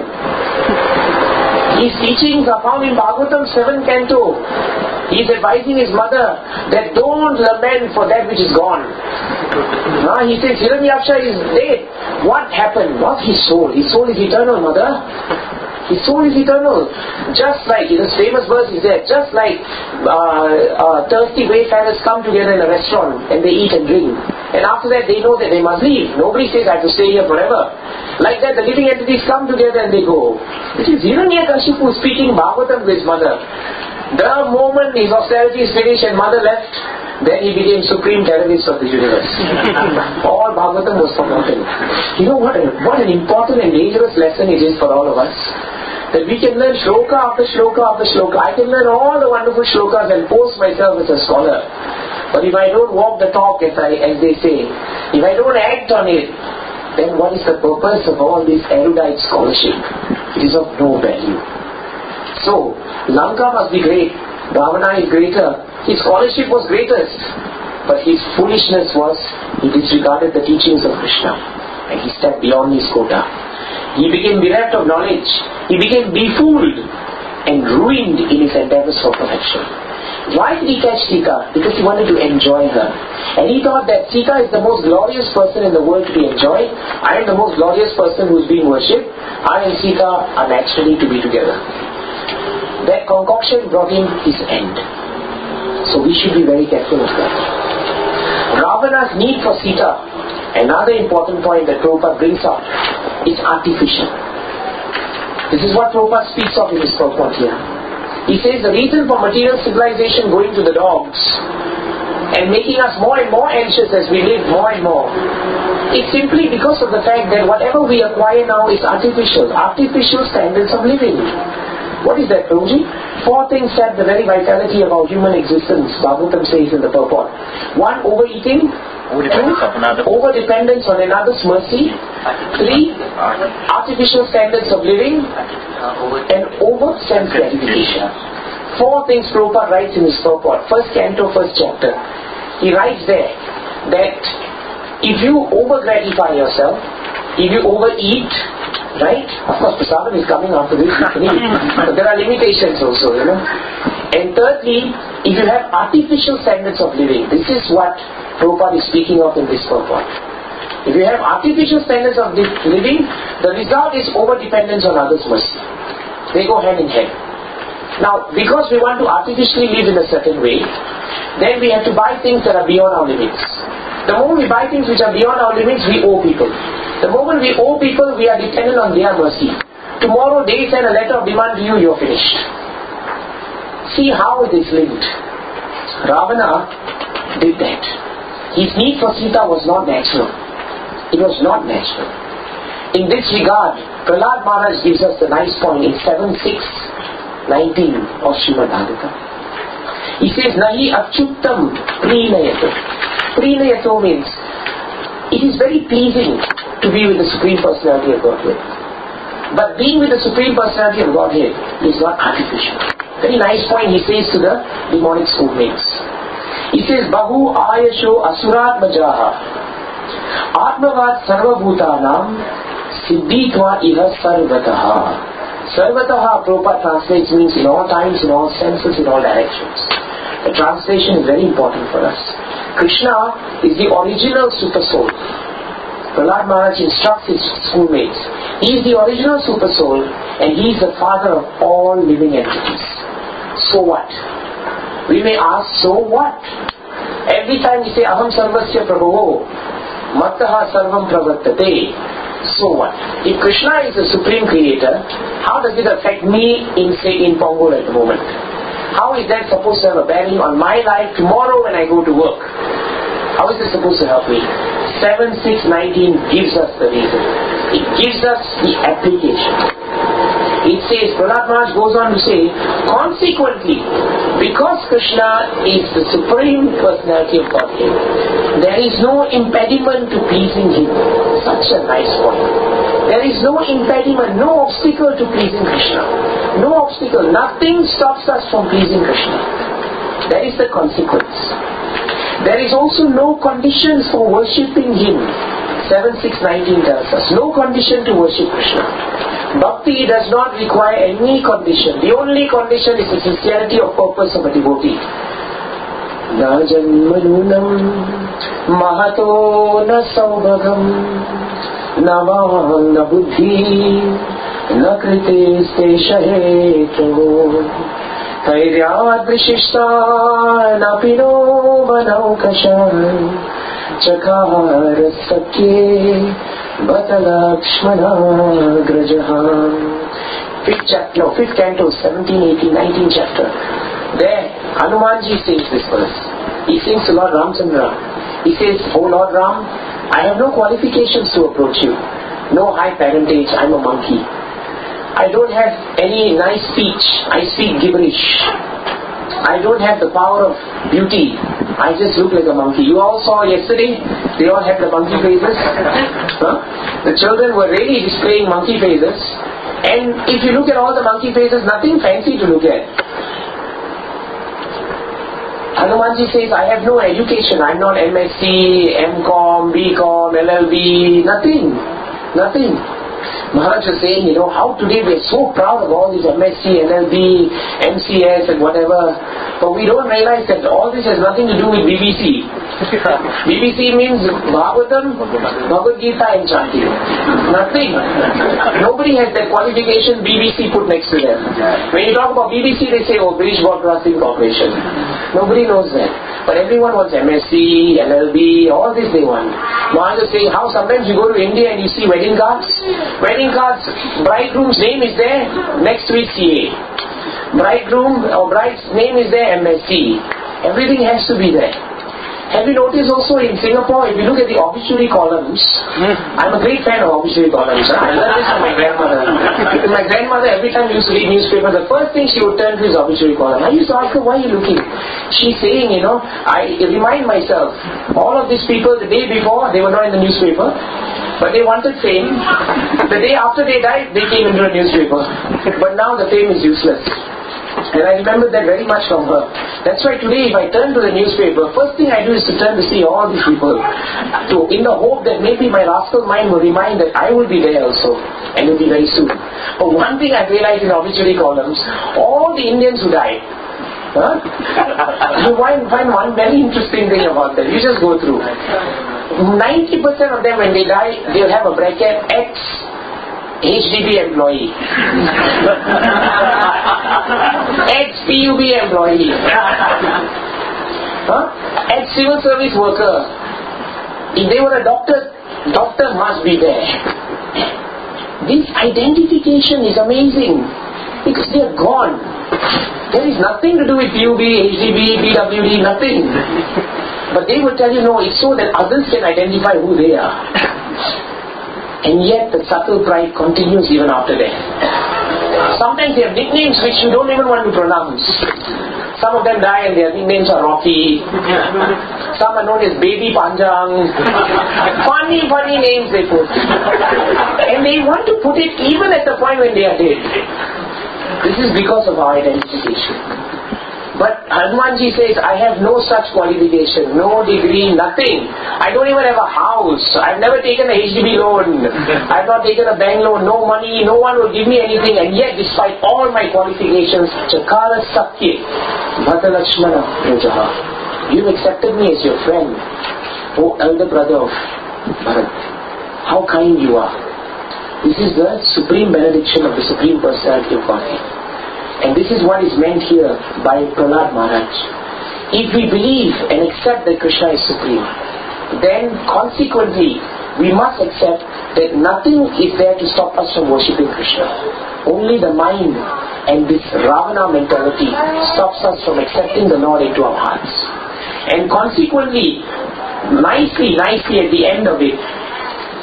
A: His teachings are found in Bhagavatam 7th canto. He is advising his mother that don't lament for that which is gone. He says Hiranyaksha is dead. What happened? Not his soul. His soul is eternal, mother. His soul is eternal. Just like, this famous verse is there, just like thirsty wayfarers come together in a restaurant and they eat and drink. And after that they know that they must leave. Nobody says I have to stay here forever. Like that the living entities come together and they go. This is Hiranyakashipu speaking Bhagavatam to his mother. The moment his austerity is finished and mother left, then he became supreme terrorist of the universe. All Bhagavatam was forgotten. You know what an important and dangerous lesson it is for all of us. That we can learn shloka after shloka after shloka. I can learn all the wonderful shlokas and post myself as a scholar. But if I don't walk the talk, as they say, if I don't act on it, then what is the purpose of all this erudite scholarship? It is of no value. So, Lanka must be great. Ravana is greater. His scholarship was greatest. But his foolishness was, he disregarded the teachings of Krishna. And he stepped beyond his quota. He became bereft of knowledge. He became befooled and ruined in his endeavors for perfection. Why did he catch Sita? Because he wanted to enjoy her. And he thought that Sita is the most glorious person in the world to be enjoyed. I am the most glorious person who is being worshipped. I and Sita are naturally to be together. That concoction brought him his end. So we should be very careful of that. Ravana's need for Sita, another important point that Prabhupada brings up, is artificial. This is what Prabhupada speaks of in his purport here. He says the reason for material civilization going to the dogs and making us more and more anxious as we live more and more is simply because of the fact that whatever we acquire now is artificial standards of living. What is that, Prabhuji? 4 things sap the very vitality of our human existence, Bhagavatam says in the purport. 1, overeating. 2, over-dependence on another's mercy. 3, artificial standards of living. And over-self-gratification. 4 things Prabhupada writes in his purport. 1st canto, 1st chapter. He writes there that if you over-gratify yourself, if you overeat, right? Of course, prasadam is coming after this, but there are limitations also, And thirdly, if you have artificial standards of living, this is what Prabhupada is speaking of in this purport. If you have artificial standards of living, the result is over-dependence on others' mercy. They go hand in hand. Now, because we want to artificially live in a certain way, then we have to buy things that are beyond our limits. The moment we buy things which are beyond our limits, we owe people. The moment we owe people, we are dependent on their mercy. Tomorrow they send a letter of demand to you, you're finished. See how it is linked. Ravana did that. His need for Sita was not natural. It was not natural. In this regard, Prahlad Maharaj gives us the nice point in 7.6.19 of Srimad Bhagavatam. He says, Nahi achuttam prinayato. Prinayato means, it is very pleasing to be with the Supreme Personality of Godhead. But being with the Supreme Personality of Godhead is not artificial. Very nice point he says to the demonic schoolmates. He says, Bahu ayasho asuratmajaha atmavad sarvabhutanam siddhitva iha sarvataha. Sarvataha, Prabhupada translates, means in all times, in all senses, in all directions. The translation is very important for us. Krishna is the original super soul. Prahlad Maharaj instructs his schoolmates. He is the original super soul and he is the father of all living entities. So what? We may ask, so what? Every time we say, Aham sarvasya prabhavo, mattaha sarvam pravartate. So what? If Krishna is the supreme creator, how does it affect me in Pongol at the moment? How is that supposed to have a bearing on my life tomorrow when I go to work? How is it supposed to help me? 7.6.19 gives us the reason. It gives us the application. It says, Prahlad Maharaj goes on to say, consequently, because Krishna is the Supreme Personality of Godhead, there is no impediment to pleasing Him. Such a nice point. There is no impediment, no obstacle to pleasing Krishna. No obstacle, nothing stops us from pleasing Krishna. That is the consequence. There is also no conditions for worshipping Him. 7:6:19 tells us, no condition to worship Krishna. Bhakti does not require any condition. The only condition is the sincerity of purpose of a devotee. Na janmanunam mahato na saubhagam na va na buddhi na krite seshaheto Tairyad vrishishta na pino vanaukasha Chakar sakye Bata Lakshmana Grajaha. 5th canto, 17, 18, 19 chapter. There, Hanumanji sings this verse. He sings to Lord Ramchandra. He says, "O Lord Ram, I have no qualifications to approach you. No high parentage, I'm a monkey. I don't have any nice speech. I speak gibberish. I don't have the power of beauty. I just look like a monkey." You all saw yesterday, they all had the monkey faces. The children were really displaying monkey faces. And if you look at all the monkey faces, nothing fancy to look at. Hanumanji says, I have no education. I'm not MSc, MCom, BCom, LLB, nothing. Maharaj was saying, how today we're so proud of all these MSc, LLB, MCS and whatever, but we don't realize that all this has nothing to do with BBC. BBC means Bhagavatam, Bhagavad Gita and chanting. Nothing. Nobody has that qualification BBC put next to them. When you talk about BBC, they say, British Broadcasting Corporation. Nobody knows that. But everyone wants MSc, LLB, all this they want. Maharaj was saying how sometimes you go to India and you see wedding cards. Wedding cards, bridegroom's name is there, next to it CA. Bridegroom or bride's name is there, MSc. Everything has to be there. Have you noticed also in Singapore, if you look at the obituary columns, I'm a great fan of obituary columns. I learned this from my grandmother. My grandmother, every time used to read newspaper, the first thing she would turn to is obituary column. I used to ask her, why are you looking? She's saying, I remind myself, all of these people, the day before, they were not in the newspaper, but they wanted fame. The day after they died, they came into a newspaper. But now the fame is useless. And I remember that very much from her. That's why today if I turn to the newspaper, first thing I do is to turn to see all these people, in the hope that maybe my rascal mind will remind that I will be there also, and it will be very soon. But one thing I realized in obituary columns, all the Indians who died, you find one very interesting thing about them. You just go through. 90% of them when they die, they'll have a bracket X HDB employee, ex-PUB employee, ex-civil service worker. If they were a doctor must be there. This identification is amazing because they are gone. There is nothing to do with PUB, HDB, PWD, nothing. But they will tell you, no, it's so that others can identify who they are. And yet the subtle pride continues even after death. Sometimes they have nicknames which you don't even want to pronounce. Some of them die and their nicknames are Rocky. Some are known as Baby Panjang. Funny names they put. And they want to put it even at the point when they are dead. This is because of our identification. But Hanumanji says, I have no such qualification, no degree, nothing. I don't even have a house. I've never taken a HDB loan. I've not taken a bank loan, no money, no one will give me anything. And yet, despite all my qualifications, Chakara Sakye, Bhata Lakshmana Rajaha, you've accepted me as your friend. Oh, elder brother of Bharat, how kind you are. This is the supreme benediction of the Supreme Personality of Godhead. And this is what is meant here by Prahlad Maharaj. If we believe and accept that Krishna is supreme, then consequently we must accept that nothing is there to stop us from worshipping Krishna. Only the mind and this Ravana mentality stops us from accepting the Lord into our hearts. And consequently, nicely at the end of it,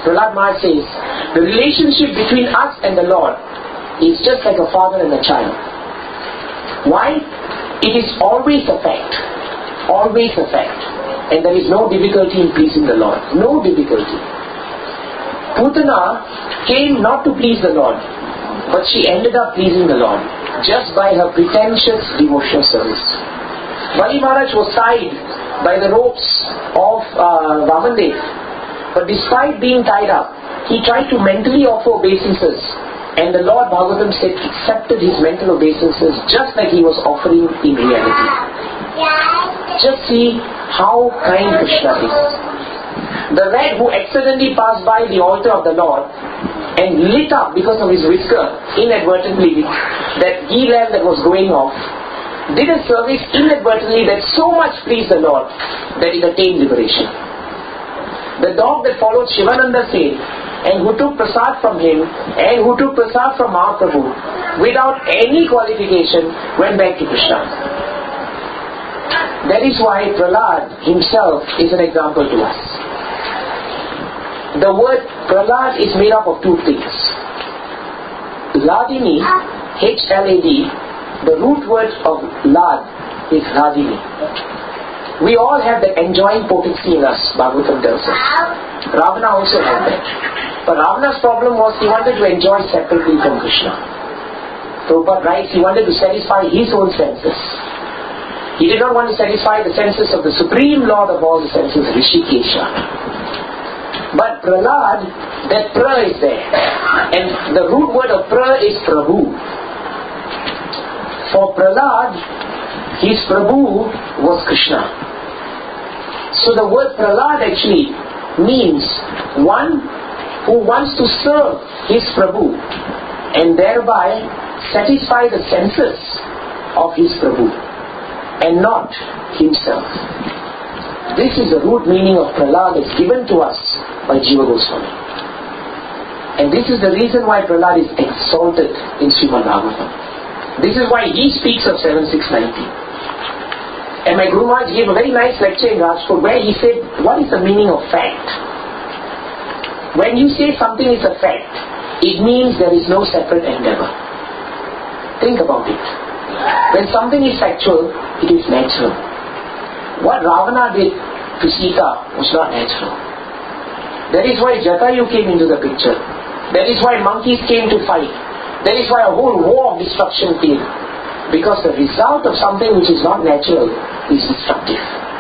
A: Prahlad Maharaj says, the relationship between us and the Lord is just like a father and a child. Why? It is always a fact. Always a fact. And there is no difficulty in pleasing the Lord. No difficulty. Putana came not to please the Lord, but she ended up pleasing the Lord just by her pretentious devotional service. Bali Maharaj was tied by the ropes of Vamandev, but despite being tied up, he tried to mentally offer obeisances, and the Lord Bhagavatam said accepted his mental obeisances just like he was offering in reality. Just see how kind Krishna is. The rat who accidentally passed by the altar of the Lord and lit up because of his whisker inadvertently that ghee lamp that was going off, did a service inadvertently that so much pleased the Lord that it attained liberation. The dog that followed Shivananda Sen and who took prasad from him and who took prasad from Mahaprabhu without any qualification went back to Krishna. That is why Prahlad himself is an example to us. The word Prahlad is made up of two things. Ladini, H-L-A-D, the root word of Lad is Radhini. We all have that enjoying potency in us, Bhagavatam tells us. Ravana also had that. But Ravana's problem was he wanted to enjoy separately from Krishna. Prabhupada writes he wanted to satisfy his own senses. He did not want to satisfy the senses of the Supreme Lord of all the senses, Rishikesha. But Prahlad, that pra is there. And the root word of pra is Prabhu. For Prahlad, his Prabhu was Krishna. So the word Prahlad actually means one who wants to serve his Prabhu and thereby satisfy the senses of his Prabhu and not himself. This is the root meaning of Prahlad that's given to us by Jiva Goswami. And this is the reason why Prahlad is exalted in Srimad Bhagavatam. This is why he speaks of 7690. And my Guru Maharaj gave a very nice lecture in Rajkot where he said, what is the meaning of fact? When you say something is a fact, it means there is no separate endeavor. Think about it. When something is factual, it is natural. What Ravana did to Sita was not natural. That is why Jatayu came into the picture. That is why monkeys came to fight. That is why a whole war of destruction came. Because the result of something which is not natural is destructive.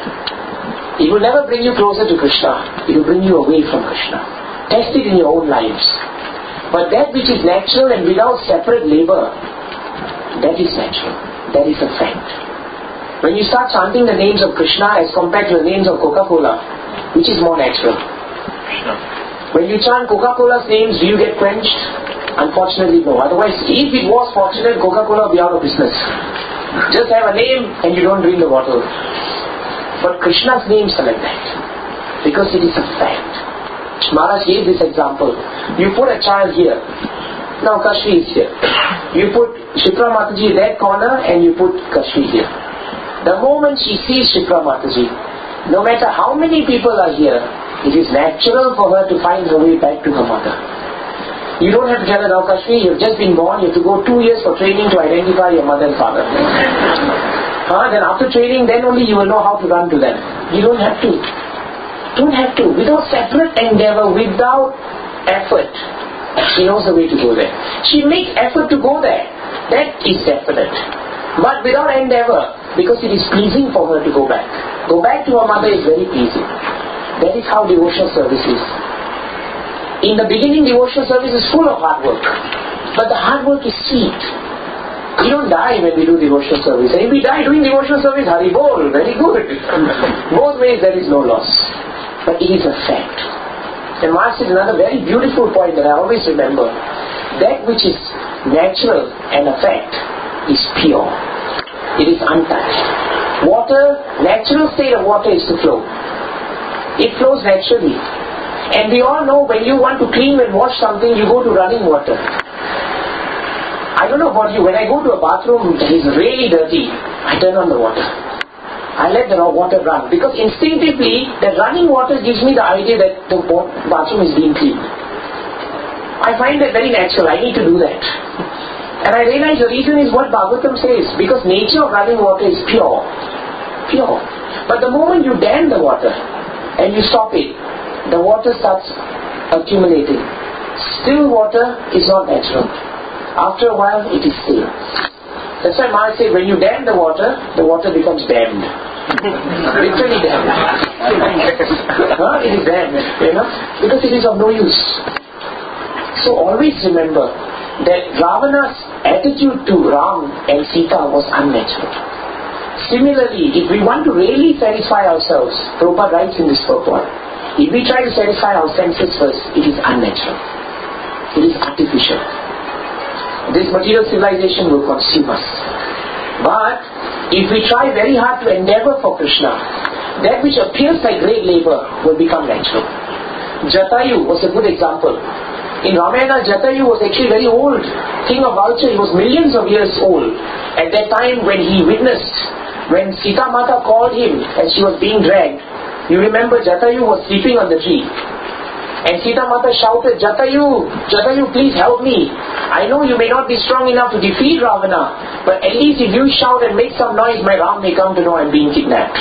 A: It will never bring you closer to Krishna. It will bring you away from Krishna. Test it in your own lives. But that which is natural and without separate labor, that is natural. That is a fact. When you start chanting the names of Krishna as compared to the names of Coca-Cola, which is more natural? Krishna. When you chant Coca-Cola's names, do you get quenched? Unfortunately, no. Otherwise, if it was fortunate, Coca-Cola would be out of business. Just have a name and you don't drink the bottle. But Krishna's names are like that. Because it is a fact. Maharaj gave this example. You put a child here. Now Kashvi is here. You put Shipra Mataji in that corner and you put Kashvi here. The moment she sees Shipra Mataji, no matter how many people are here, it is natural for her to find her way back to her mother. You don't have to tell her, now Kashmi, you've just been born, you have to go 2 years for training to identify your mother and father. Then after training, then only you will know how to run to them. You don't have to. Don't have to. Without separate endeavor, without effort, she knows the way to go there. She makes effort to go there. That is definite. But without endeavor, because it is pleasing for her to go back. Go back to her mother is very pleasing. That is how devotional service is. In the beginning, devotional service is full of hard work. But the hard work is sweet. We don't die when we do devotional service. And if we die doing devotional service, Hari Bol, very good. Both ways there is no loss. But it is a fact. And Maharaj said another very beautiful point that I always remember. That which is natural and a fact is pure. It is untouched. Water, natural state of water is to flow. It flows naturally. And we all know when you want to clean and wash something, you go to running water. I don't know about you, when I go to a bathroom that is really dirty, I turn on the water. I let the water run. Because instinctively, the running water gives me the idea that the bathroom is being cleaned. I find that very natural. I need to do that. And I realize the reason is what Bhagavatam says. Because nature of running water is pure. Pure. But the moment you dam the water and you stop it, the water starts accumulating. Still water is not natural. After a while, it is still. That's why Maharaj said, when you dam the water becomes damned. Literally damned. It is damned, because it is of no use. So always remember that Ravana's attitude to Ram and Sita was unnatural. Similarly, if we want to really satisfy ourselves, Prabhupada writes in this purport, if we try to satisfy our senses first, it is unnatural. It is artificial. This material civilization will consume us. But if we try very hard to endeavor for Krishna, that which appears like great labor will become natural. Jatayu was a good example. In Ramayana, Jatayu was actually very old. King of Valcha, he was millions of years old. At that time when he witnessed, when Sita Mata called him as she was being dragged, you remember Jatayu was sleeping on the tree. And Sita Mata shouted, Jatayu, Jatayu, please help me. I know you may not be strong enough to defeat Ravana, but at least if you shout and make some noise, my Ram may come to know I'm being kidnapped.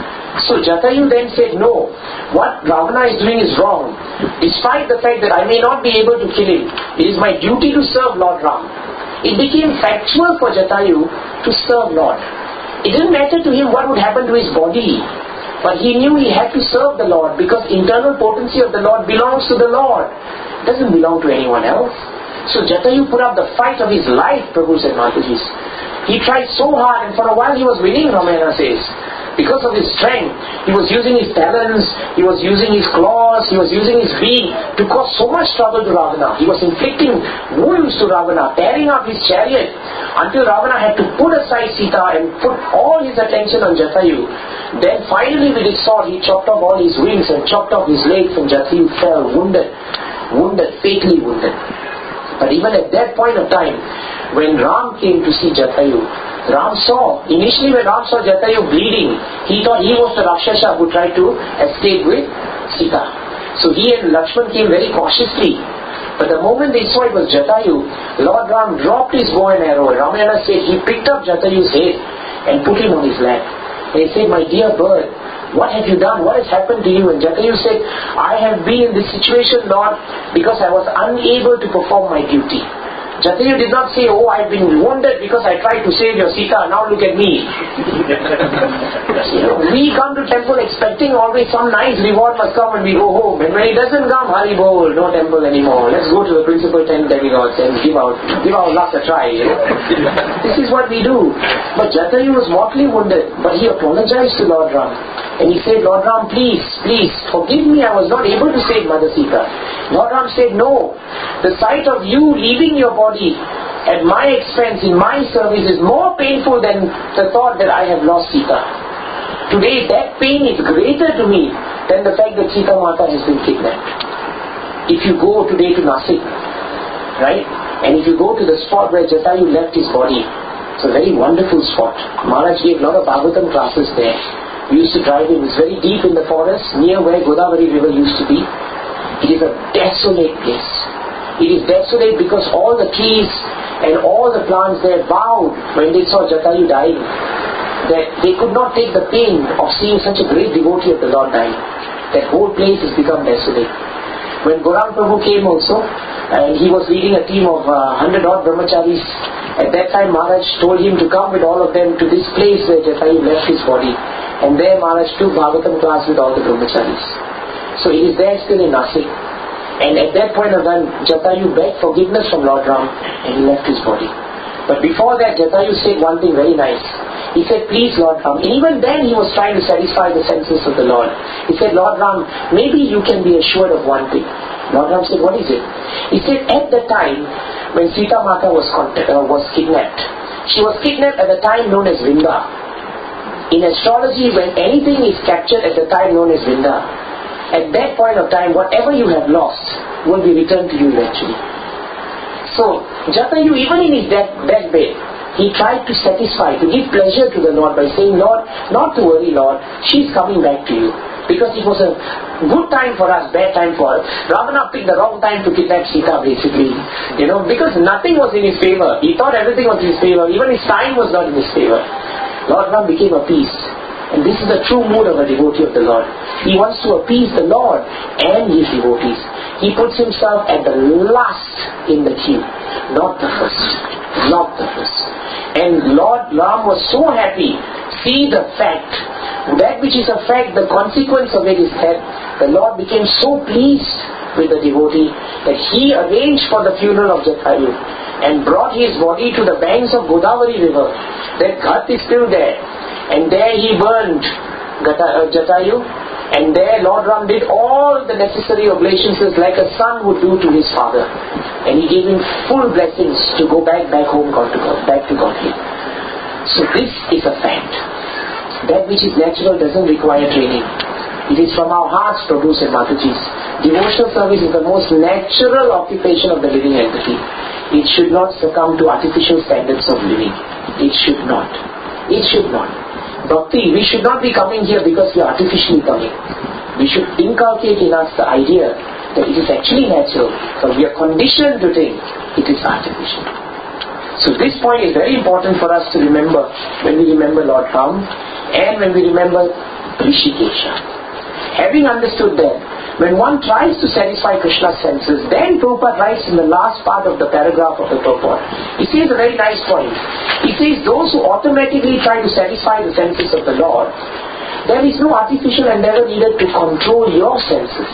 A: So Jatayu then said, no, what Ravana is doing is wrong. Despite the fact that I may not be able to kill him, it is my duty to serve Lord Ram. It became factual for Jatayu to serve Lord. It didn't matter to him what would happen to his body. But he knew he had to serve the Lord because internal potency of the Lord belongs to the Lord. It doesn't belong to anyone else. So Jatayu put up the fight of his life, Prabhus and Matajis. He tried so hard and for a while he was winning, Ramayana says. Because of his strength, he was using his talons, he was using his claws, he was using his beak to cause so much trouble to Ravana. He was inflicting wounds to Ravana, tearing up his chariot until Ravana had to put aside Sita and put all his attention on Jatayu. Then finally with his sword he chopped off all his wings and chopped off his legs and Jatayu fell wounded, fatally wounded. But even at that point of time, when Ram came to see Jatayu, initially when Ram saw Jatayu bleeding, he thought he was the Rakshasa who tried to escape with Sita. So he and Lakshman came very cautiously. But the moment they saw it was Jatayu, Lord Ram dropped his bow and arrow. Ramayana said he picked up Jatayu's head and put him on his lap. And he said, my dear bird, what have you done? What has happened to you? And Jatayu said, I have been in this situation, Lord, because I was unable to perform my duty. Jatayu did not say, oh, I've been wounded because I tried to save your Sita, now look at me. We come to temple expecting always some nice reward must come and we go home. And when it doesn't come, Hari Bol, no temple anymore. Let's go to the principal 10 demigods and give our luck a try. This is what we do. But Jatayu was mortally wounded, but he apologized to Lord Ram. And he said, Lord Ram, please, forgive me, I was not able to save Mother Sita. Lord Ram said, no, the sight of you leaving your body at my expense, in my service, is more painful than the thought that I have lost Sita. Today, that pain is greater to me than the fact that Sita Mata has been kidnapped. If you go today to Nasik, right, and if you go to the spot where Jatayu left his body, it's a very wonderful spot. Maharaj gave a lot of Bhagavatam classes there. We used to drive in. It's very deep in the forest, near where Godavari river used to be. It is a desolate place. It is desolate because all the trees and all the plants there bowed when they saw Jatayu dying. That they could not take the pain of seeing such a great devotee of the Lord dying. That whole place has become desolate. When Gauranga Prabhu came also, and he was leading a team of 100 odd brahmacharis, at that time Maharaj told him to come with all of them to this place where Jatayu left his body. And there Maharaj took Bhagavatam class with all the brahmacharis. So he is there still in Nasik. And at that point of time, Jatayu begged forgiveness from Lord Ram and he left his body. But before that, Jatayu said one thing very nice. He said, please Lord Ram. And even then he was trying to satisfy the senses of the Lord. He said, Lord Ram, maybe you can be assured of one thing. Lord Ram said, what is it? He said, at the time when Sita Mata was kidnapped, she was kidnapped at the time known as Vrinda. In astrology, when anything is captured at the time known as Vrinda, at that point of time, whatever you have lost will be returned to you eventually. So, Jatayu, even in his deathbed, he tried to satisfy, to give pleasure to the Lord by saying, Lord, not to worry, Lord, she's coming back to you. Because it was a good time for us, bad time for us. Ravana picked the wrong time to kidnap Sita, basically. Because nothing was in his favor. He thought everything was in his favor. Even his time was not in his favor. Lord Ram became appeased. And this is the true mood of a devotee of the Lord. He wants to appease the Lord and his devotees. He puts himself at the last in the queue, not the first. Not the first. And Lord Ram was so happy. See the fact. That which is a fact, the consequence of it is that the Lord became so pleased with the devotee that he arranged for the funeral of Jatayu and brought his body to the banks of Godavari river. That ghat is still there. And there he burned Jatayu, and there Lord Ram did all the necessary oblations like a son would do to his father. And he gave him full blessings to go back home, back to Godhead. So this is a fact. That which is natural doesn't require training. It is from our hearts, Prabhus and Matajis. Devotional service is the most natural occupation of the living entity. It should not succumb to artificial standards of living. It should not. It should not. Bhakti, we should not be coming here because we are artificially coming. We should inculcate in us the idea that it is actually natural, but we are conditioned to think it is artificial. So this point is very important for us to remember when we remember Lord Ram and when we remember Rishikesha. Having understood that, when one tries to satisfy Krishna's senses, then Prabhupada writes in the last part of the paragraph of the purport, he says a very nice point. He says, those who automatically try to satisfy the senses of the Lord, there is no artificial endeavor needed to control your senses.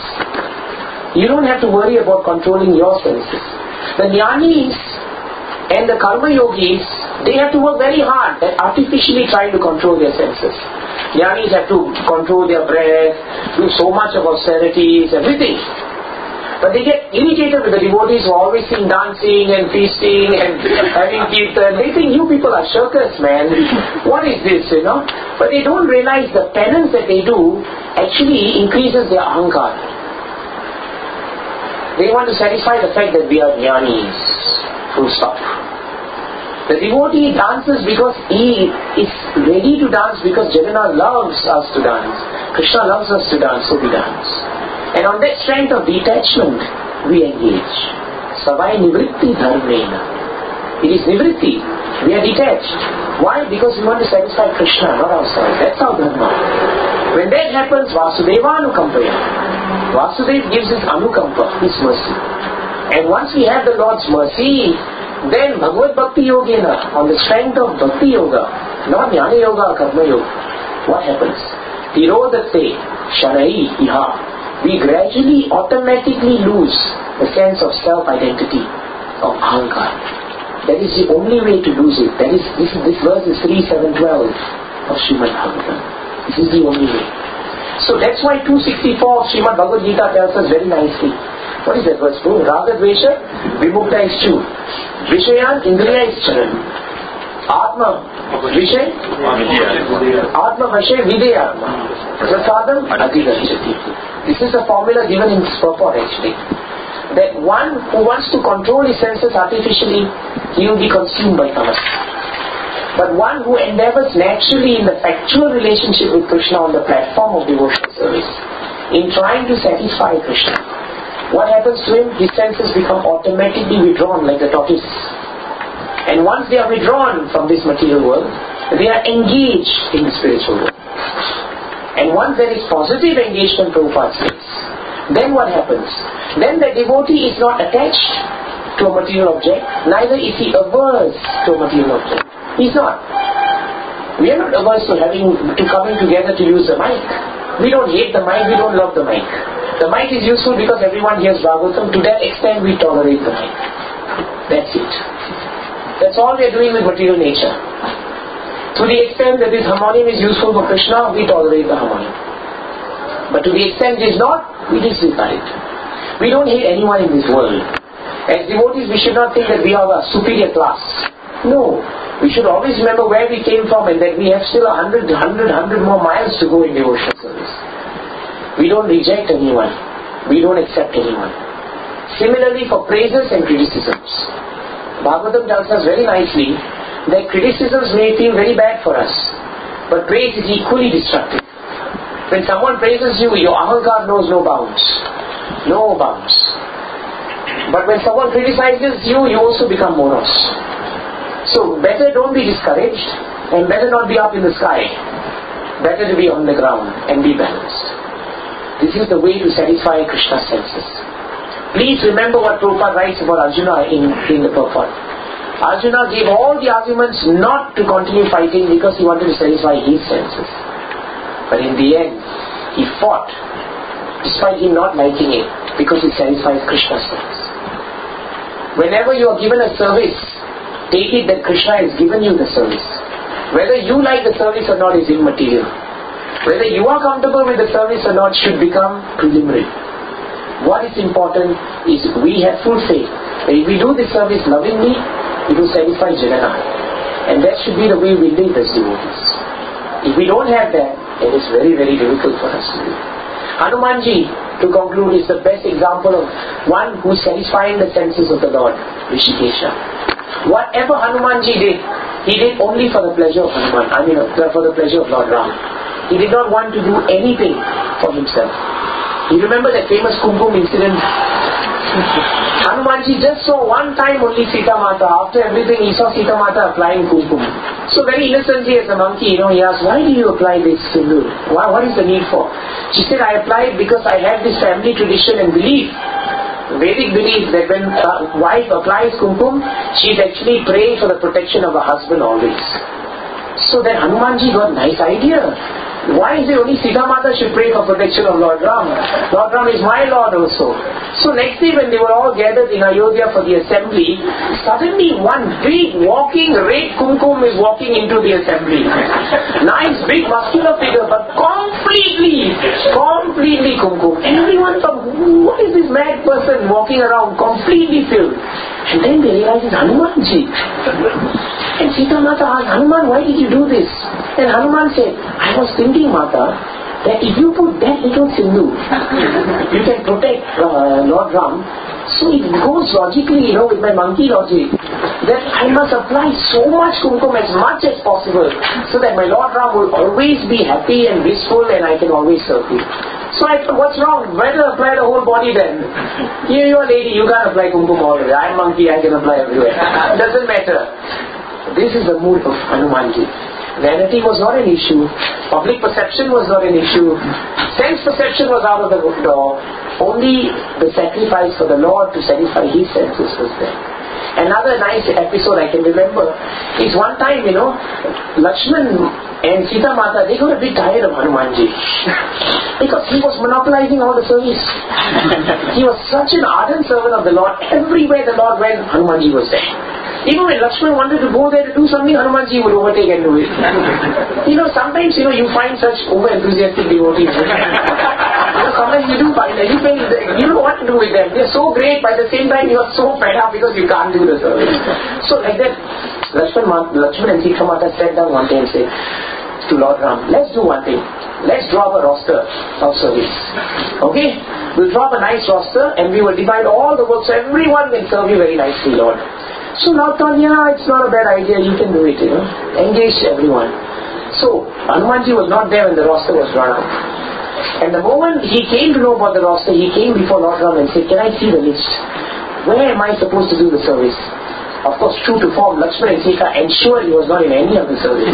A: You don't have to worry about controlling your senses. The jnanis and the karma yogis, they have to work very hard at artificially trying to control their senses. Jnanis have to control their breath, do so much of austerities, everything. But they get irritated with the devotees who are always seeing dancing and feasting and having kirtan. They think you people are shirkers, man. What is this, But they don't realize the penance that they do actually increases their ahankar. They want to satisfy the fact that we are jnanis. Full stop. The devotee dances because he is ready to dance because Jagannath loves us to dance. Krishna loves us to dance, so we dance. And on that strength of detachment, we engage. Savai nivritti dharmena. It is nivritti. We are detached. Why? Because we want to satisfy Krishna, not ourselves. That's our dharma. When that happens, Vasudeva anukampaya. Vasudeva gives his anukampa, his mercy. And once we have the Lord's mercy, then Bhagavad Bhakti Yogena, on the strength of Bhakti Yoga, not Jnana Yoga or Karma Yoga, what happens? Tirodate, Sharai, Iha. We gradually, automatically lose the sense of self-identity, of Ahankar. That is the only way to lose it. This verse is 3.7.12 of Srimad Bhagavatam. This is the only way. So that's why 264 of Srimad Bhagavad Gita tells us very nicely. What is that verse? Raga Dvesha, Vimukta is true. Vishayan, Indriya is charan. Atma, Vishay, Atma Vashay, Videyatma. Prasadam, Adhigarchati. This is a formula given in purport actually. That one who wants to control his senses artificially, he will be consumed by tamas. But one who endeavors naturally in the factual relationship with Krishna on the platform of devotional service, in trying to satisfy Krishna, what happens to him? His senses become automatically withdrawn like the tortoise. And once they are withdrawn from this material world, they are engaged in the spiritual world. And once there is positive engagement, Prabhupada says, then what happens? Then the devotee is not attached to a material object, neither is he averse to a material object. He's not. We are not averse to coming together to use the mic. We don't hate the mic, we don't love the mic. The mic is useful because everyone hears Bhagavatam. To that extent we tolerate the mic. That's it. That's all we are doing with material nature. To the extent that this harmonium is useful for Krishna, we tolerate the harmonium. But to the extent it is not, we disregard it. We don't hate anyone in this world. As devotees, we should not think that we are a superior class. No. We should always remember where we came from and that we have still 100 more miles to go in devotional service. We don't reject anyone. We don't accept anyone. Similarly for praises and criticisms. Bhagavatam tells us very nicely Their criticisms may feel very bad for us, but praise is equally destructive. When someone praises you, your ahankar knows no bounds. No bounds. But when someone criticizes you, you also become monos. So better don't be discouraged, and better not be up in the sky. Better to be on the ground and be balanced. This is the way to satisfy Krishna's senses. Please remember what Prabhupada writes about Arjuna in the purport. Arjuna gave all the arguments not to continue fighting because he wanted to satisfy his senses. But in the end, he fought, despite him not liking it, because it satisfies Krishna's sense. Whenever you are given a service, take it that Krishna has given you the service. Whether you like the service or not is immaterial. Whether you are comfortable with the service or not should become preliminary. What is important is we have full faith that if we do this service lovingly, it will satisfy Jagannath. And that should be the way we live as devotees. If we don't have that, it is very, very difficult for us to do. Hanumanji, to conclude, is the best example of one who is satisfying the senses of the Lord, Rishikesha. Whatever Hanumanji did, he did only for the pleasure of Hanuman, for the pleasure of Lord Ram. He did not want to do anything for himself. You remember that famous Kumkum incident? Hanumanji just saw one time only Sita Mata. After everything, he saw Sita Mata applying Kumkum. So very innocently as a monkey, he asked, why do you apply this sindoor? What is the need for? She said, I applied because I have this family tradition and belief, Vedic belief, that when a wife applies Kumkum, she is actually praying for the protection of her husband always. So then Hanumanji got a nice idea. Why is it only Sita Mata should pray for protection of Lord Ram? Lord Ram is my Lord also. So next day when they were all gathered in Ayodhya for the assembly, suddenly one big walking red Kumkum is walking into the assembly. Nice big muscular figure, but completely Kumkum. Everyone thought, what is this mad person walking around completely filled? And then they realized it's Hanumanji. And Sita Mata asked, Hanuman, why did you do this? And Hanuman said, I was thinking, Mata, that if you put that little sindoor, you can protect Lord Ram. So it goes logically, with my monkey logic, that I must apply so much Kumkum as much as possible, so that my Lord Ram will always be happy and blissful and I can always serve him. So I thought, what's wrong? Better apply the whole body then. Here you are lady, you can't apply Kumkum all the way. I'm monkey, I can apply everywhere. Doesn't matter. This is the mood of Hanumanji. Vanity was not an issue. Public perception was not an issue. Sense perception was out of the door. Only the sacrifice for the Lord to satisfy his senses was there. Another nice episode I can remember is one time, Lakshman and Sita Mata, they got a bit tired of Hanumanji because he was monopolizing all the service. He was such an ardent servant of the Lord. Everywhere the Lord went, Hanumanji was there. Even when Lakshman wanted to go there to do something, Hanumanji would overtake and do it. Sometimes, you find such over-enthusiastic devotees. Sometimes you do find that you don't know what to do with them. They're so great, but at the same time you are so fed up because you can't do the service. So like that, Lakshman and Sita Mata sat down one day and said to Lord Ram, let's do one thing. Let's draw up a roster of service. Okay? We'll draw up a nice roster and we will divide all the work so everyone can serve you very nicely, Lord. So Lord thought, it's not a bad idea, you can do it, Engage everyone. So Hanumanji was not there when the roster was drawn up. And the moment he came to know about the roster, he came before Lord Ram and said, can I see the list? Where am I supposed to do the service? Of course, true to form, Lakshman and Sita ensured he was not in any of the service.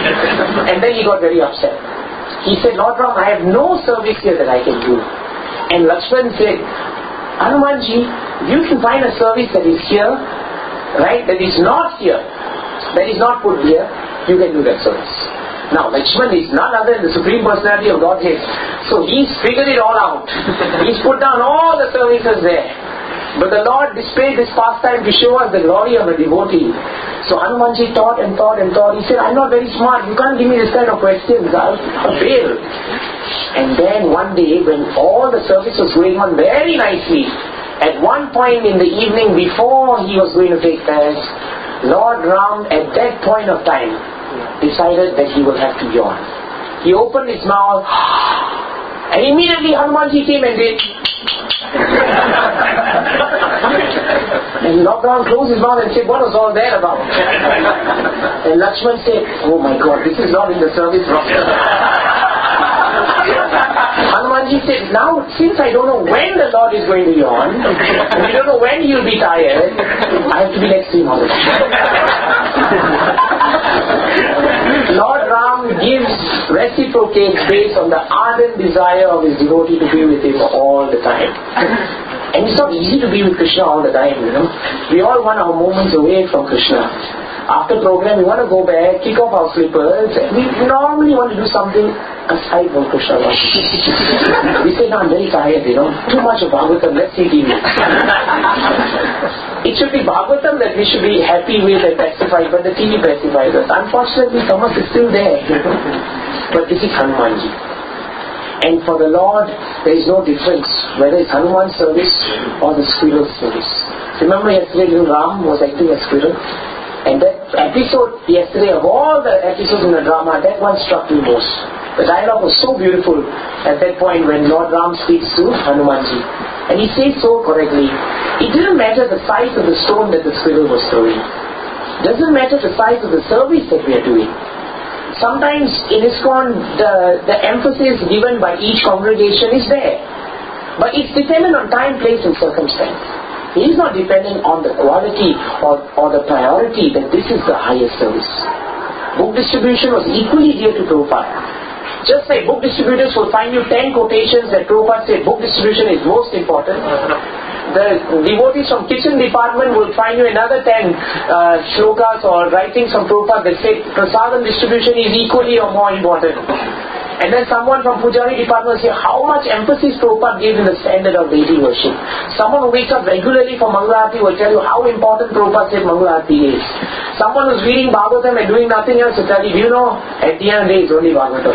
A: And then he got very upset. He said, Lord Ram, I have no service here that I can do. And Lakshman said, Hanumanji, you can find a service that is here, right, that is not here, that is not put here, you can do that service. Now, Lakshman is none other than the Supreme Personality of Godhead. So he's figured it all out. He's put down all the services there. But the Lord displayed this pastime to show us the glory of a devotee. So Hanumanji thought and thought and thought. He said, I'm not very smart. You can't give me this kind of questions. I'll fail. And then one day, when all the service was going on very nicely, at one point in the evening before he was going to take fast, Lord Ram at that point of time decided that he will have to yawn. He opened his mouth and immediately Hanumanji came and did And Ram closed his mouth and said, what was all that about? And Lakshman said, oh my God, this is not in the service roster. Hanumanji said, now since I don't know when the Lord is going to yawn, and we don't know when he'll be tired, I have to be next to him all the time. Lord Ram gives reciprocates based on the ardent desire of his devotee to be with him all the time. And it's not easy to be with Krishna all the time, We all want our moments away from Krishna. After program, we want to go back, kick off our slippers, and we normally want to do something aside from Krishna. We say, no, I'm very tired, Too much of Bhagavatam, let's see TV. It should be Bhagavatam that we should be happy with and pacified, but the TV pacifies us. Unfortunately, Thomas is still there. But this is Hanumanji. And for the Lord, there is no difference whether it's Hanuman's service or the squirrel's service. Remember yesterday when Ram was acting as squirrel? And that episode yesterday, of all the episodes in the drama, that one struck me most. The dialogue was so beautiful at that point when Lord Ram speaks to Hanumanji. And he says so correctly, it didn't matter the size of the stone that the squirrel was throwing. It doesn't matter the size of the service that we are doing. Sometimes in ISKCON, the emphasis given by each congregation is there. But it's dependent on time, place and circumstance. It is not dependent on the quality or the priority that this is the highest service. Book distribution was equally dear to Prabhupada. Just like book distributors will find you 10 quotations that Prabhupada said book distribution is most important. The devotees from kitchen department will find you another 10 shlokas or writings from Prabhupada that say prasadam distribution is equally or more important. And then someone from Pujari department will say how much emphasis Prabhupada gave in the standard of deity worship. Someone who wakes up regularly for Mangala Aarati will tell you how important Prabhupada said Mangala Aarati is. Someone who's reading Bhagavatam and doing nothing else will tell you, at the end of the day it's only Bhagavatam.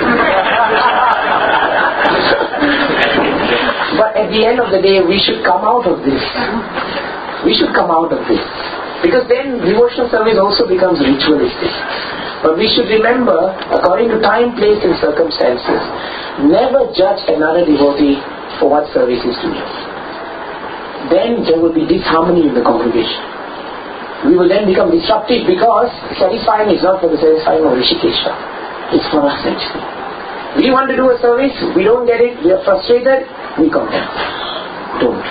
A: But at the end of the day, we should come out of this. We should come out of this. Because then devotional service also becomes ritualistic. But we should remember, according to time, place and circumstances, never judge another devotee for what service is doing. Then there will be disharmony in the congregation. We will then become disruptive because satisfying is not for the satisfying of Rishikesha. It's for us actually. We want to do a service, we don't get it, we are frustrated, we come down. Don't.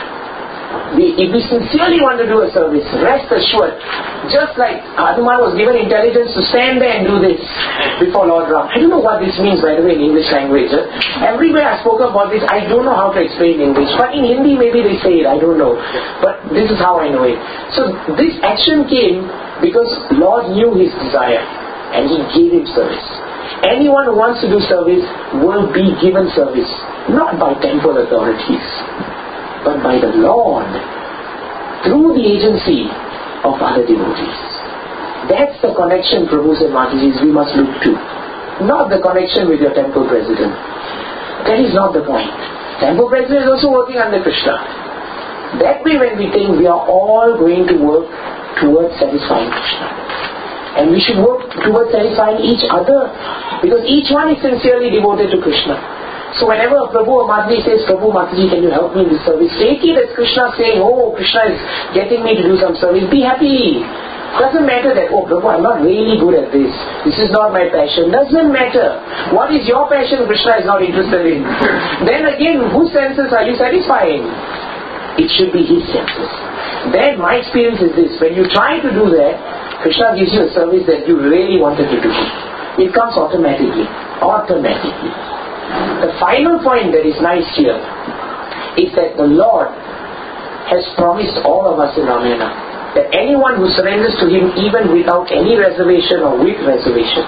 A: If we sincerely want to do a service, rest assured, just like Hanuman was given intelligence to stand there and do this before Lord Ram. I don't know what this means, by the way, in English language. Everywhere I spoke about this, I don't know how to explain in English. But in Hindi, maybe they say it, I don't know. But this is how I know it. So this action came because Lord knew his desire and he gave him service. Anyone who wants to do service will be given service, not by temporal authorities, but by the Lord, through the agency of other devotees. That's the connection, Prabhus and Matajis, we must look to. Not the connection with your temple president. That is not the point. Temple president is also working under Krishna. That way when we think we are all going to work towards satisfying Krishna. And we should work towards satisfying each other, because each one is sincerely devoted to Krishna. So whenever Prabhu or Mataji says, Prabhu, Mataji, can you help me in this service? Take it as Krishna saying, oh, Krishna is getting me to do some service. Be happy. Doesn't matter that, oh, Prabhu, I'm not really good at this. This is not my passion. Doesn't matter. What is your passion Krishna is not interested in? Then again, whose senses are you satisfying? It should be his senses. Then my experience is this. When you try to do that, Krishna gives you a service that you really wanted to do. It comes automatically. Automatically. The final point that is nice here is that the Lord has promised all of us in Ramayana that anyone who surrenders to him even without any reservation or with reservation,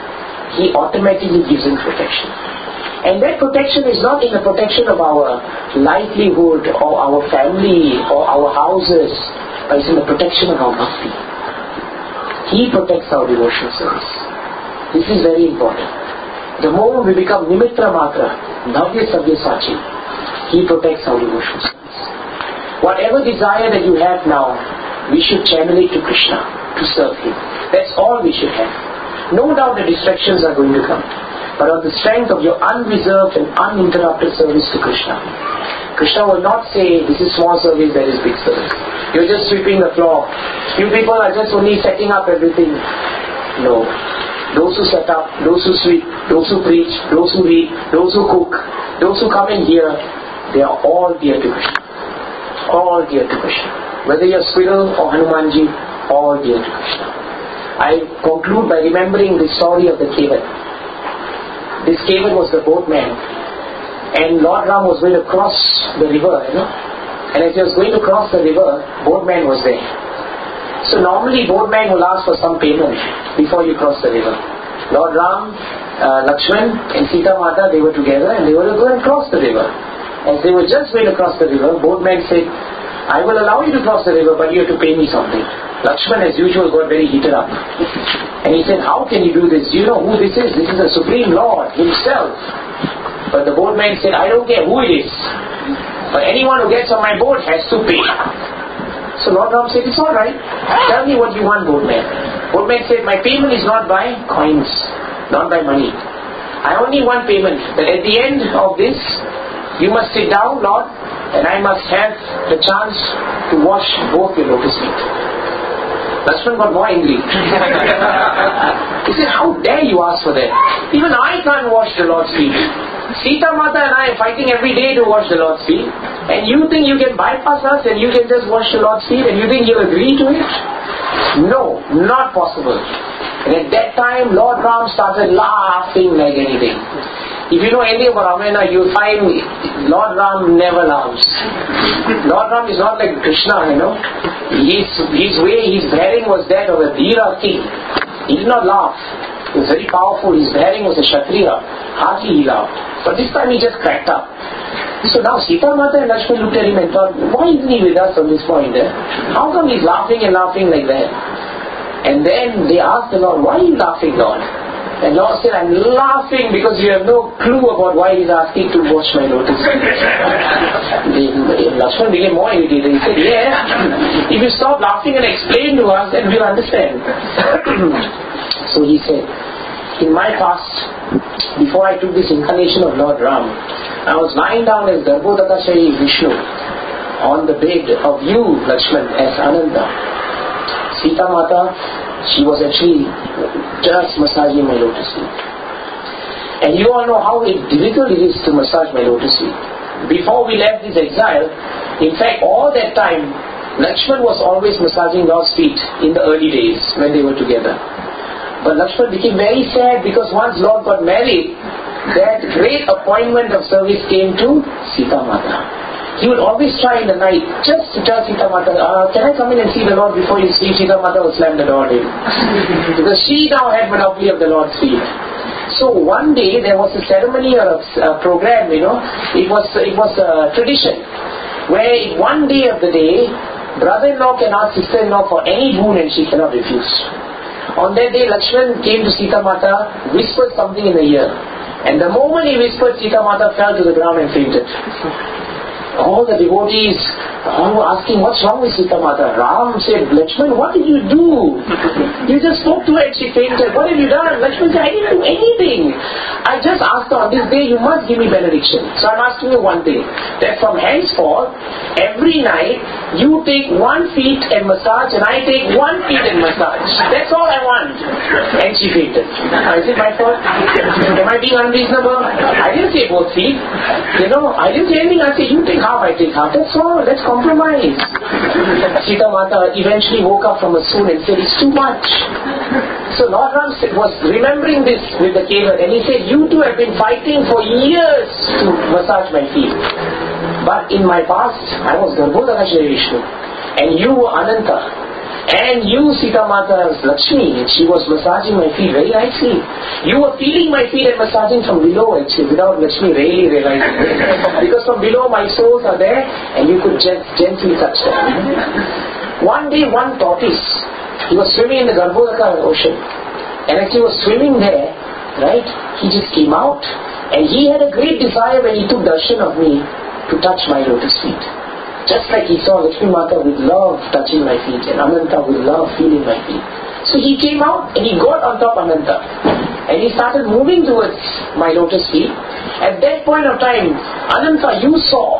A: he automatically gives him protection. And that protection is not in the protection of our livelihood or our family or our houses, but it's in the protection of our bhakti. He protects our devotional service. This is very important. The moment we become Nimitra Matra, Bhavya Savya Sachi, he protects our devotional service. Whatever desire that you have now, we should channel it to Krishna, to serve him. That's all we should have. No doubt the distractions are going to come. But on the strength of your unreserved and uninterrupted service to Krishna, Krishna will not say, this is small service, that is big service. You're just sweeping the floor. You people are just only setting up everything. No. Those who set up, those who sweep, those who preach, those who read, those who cook, those who come in here, they are all dear to Krishna. All dear to Krishna. Whether you're Squirrel or Hanumanji, all dear to Krishna. I conclude by remembering the story of the Kevat. This Kevat was the boatman, and Lord Ram was going to cross the river, and as he was going to cross the river, boatman was there. So normally boatman will ask for some payment before you cross the river. Lord Ram, Lakshman and Sita Mata, they were together and they were going to cross the river. As they were just going to cross the river, boatman said, I will allow you to cross the river, but you have to pay me something. Lakshman as usual got very heated up. And he said, how can you do this? You know who this is? This is the Supreme Lord Himself. But the boatman said, I don't care who it is, but anyone who gets on my boat has to pay. So Lord Ram said, it's alright. Tell me what you want, boatman. Boatman said, my payment is not by coins, not by money. I only want payment that at the end of this, you must sit down, Lord, and I must have the chance to wash both your lotus feet. Lakshman got more angry. He said, how dare you ask for that? Even I can't wash the Lord's feet. Sita Mata and I are fighting every day to wash the Lord's feet. And you think you can bypass us and you can just wash the Lord's feet and you think He'll agree to it? No, not possible. And at that time, Lord Ram started laughing like anything. If you know anything about Ramayana, you'll find Lord Ram never laughs. Lord Ram is not like Krishna, His way, his bearing was that of a Dhira king. He did not laugh. He was very powerful. His bearing was a Kshatriya. Hardly he laughed. But this time he just cracked up. So now Sita Mata and Lakshman looked at him and thought, why isn't he with us on this point? How come he's laughing and laughing like that? And then they asked the Lord, why are you laughing, Lord? And Lord said, I'm laughing because you have no clue about why he's asking to wash my lotus feet. Lakshman became more irritated. He said, yeah, if you stop laughing and explain to us, then we'll understand. So he said, in my past, before I took this incarnation of Lord Ram, I was lying down as Garbhodakashayi Vishnu on the bed of you, Lakshman, as Ananta. Sita Mata, she was actually just massaging my lotus feet. And you all know how difficult it is to massage my lotus feet. Before we left this exile, in fact all that time, Lakshman was always massaging Lord's feet in the early days when they were together. But Lakshman became very sad because once Lord got married, that great appointment of service came to Sita Mata. He would always try in the night just to tell Sita Mata, can I come in and see the Lord before you sleep? Sita Mata would slam the door on him. Because she now had monopoly of the Lord's feet. So one day there was a ceremony or a program, it was a tradition where one day of the day, brother-in-law can ask sister-in-law for any boon and she cannot refuse. On that day, Lakshman came to Sita Mata, whispered something in the ear. And the moment he whispered, Sita Mata fell to the ground and fainted. All the devotees were asking, what's wrong with Sita Mata? Ram said, Lakshman, what did you do? You just spoke to her and she fainted. What have you done? Lakshman said, I didn't do anything. I just asked her, on this day you must give me benediction. So I'm asking you one thing, that from henceforth, every night, you take one feet and massage and I take one feet and massage. That's all I want. And she fainted. Is it my fault? Am I being unreasonable? I didn't say both feet. I didn't say anything. I said, you take half, I take half. That's all. Let's compromise. Sita Mata eventually woke up from a swoon and said, it's too much. So Lord Ram was remembering this with the Kevat and he said, you two have been fighting for years to massage my feet. But in my past, I was Garbhodakashayi Vishnu and you were Ananta. And you, Sita Mata, was Lakshmi, and she was massaging my feet very nicely. You were feeling my feet and massaging from below actually, without Lakshmi really realizing it. Because from below my soles are there, and you could just gently touch them. One day, one tortoise, he was swimming in the Garbhodaka ocean. And as he was swimming there, right, he just came out, and he had a great desire when he took darshan of me to touch my lotus feet. Just like he saw Lakshmi Mata with love touching my feet and Ananta with love feeling my feet. So he came out and he got on top Ananta and he started moving towards my lotus feet. At that point of time, Ananta, you saw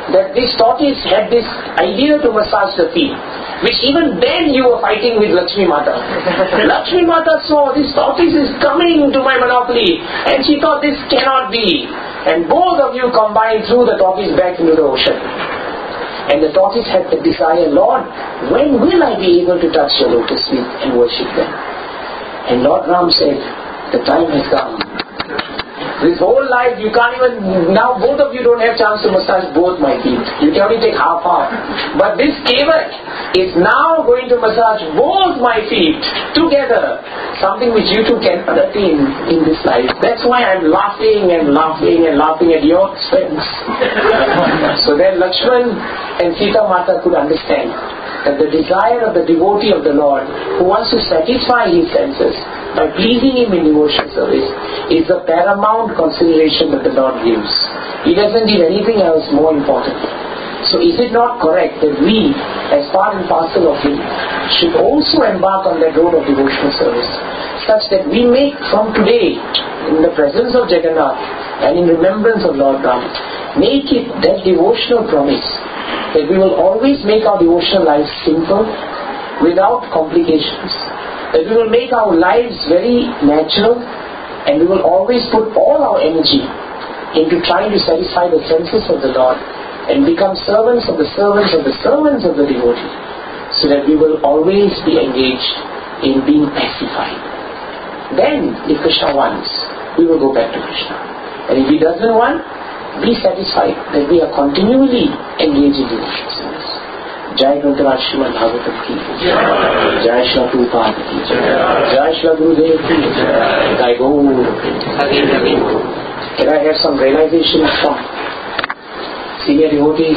A: that this tortoise had this idea to massage the feet, which even then you were fighting with Lakshmi Mata. Lakshmi Mata saw this tortoise is coming to my monopoly, and she thought this cannot be. And both of you combined, threw the tortoise back into the ocean. And the tortoise had the desire, Lord, when will I be able to touch your lotus feet and worship them? And Lord Ram said, the time has come. This whole life you can't even, now both of you don't have chance to massage both my feet. You can only take half. But this kevat is now going to massage both my feet together. Something which you two can attain in this life. That's why I'm laughing and laughing and laughing at your expense. So then Lakshman and Sita Mata could understand that the desire of the devotee of the Lord who wants to satisfy his senses by pleasing him in devotional service is the paramount consideration that the Lord gives. He doesn't give anything else more important. So is it not correct that we, as part and parcel of him, should also embark on that road of devotional service, such that we make from today, in the presence of Jagannath and in remembrance of Lord Ram, make it that devotional promise that we will always make our devotional lives simple, without complications, that we will make our lives very natural, and we will always put all our energy into trying to satisfy the senses of the Lord and become servants of the servants of the servants of the devotee, so that we will always be engaged in being pacified. Then, if Krishna wants, we will go back to Krishna. And if he doesn't want, be satisfied that we are continually engaged in devotional service. Jai Grantaraj Srimad Bhagavatam ki Jai Shri Prabhupada ki Jai Shri Gurudev ki Jai Gaur. Can I have some realizations from senior devotees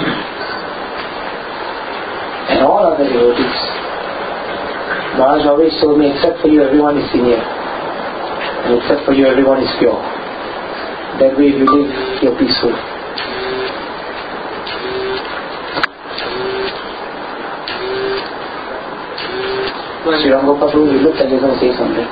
A: and all other devotees? Maharaj always told me, except for you everyone is senior, and except for you everyone is pure. That way if you live, you're peaceful. Sri Ram Gopal Prabhu, you looked like you're going to say something.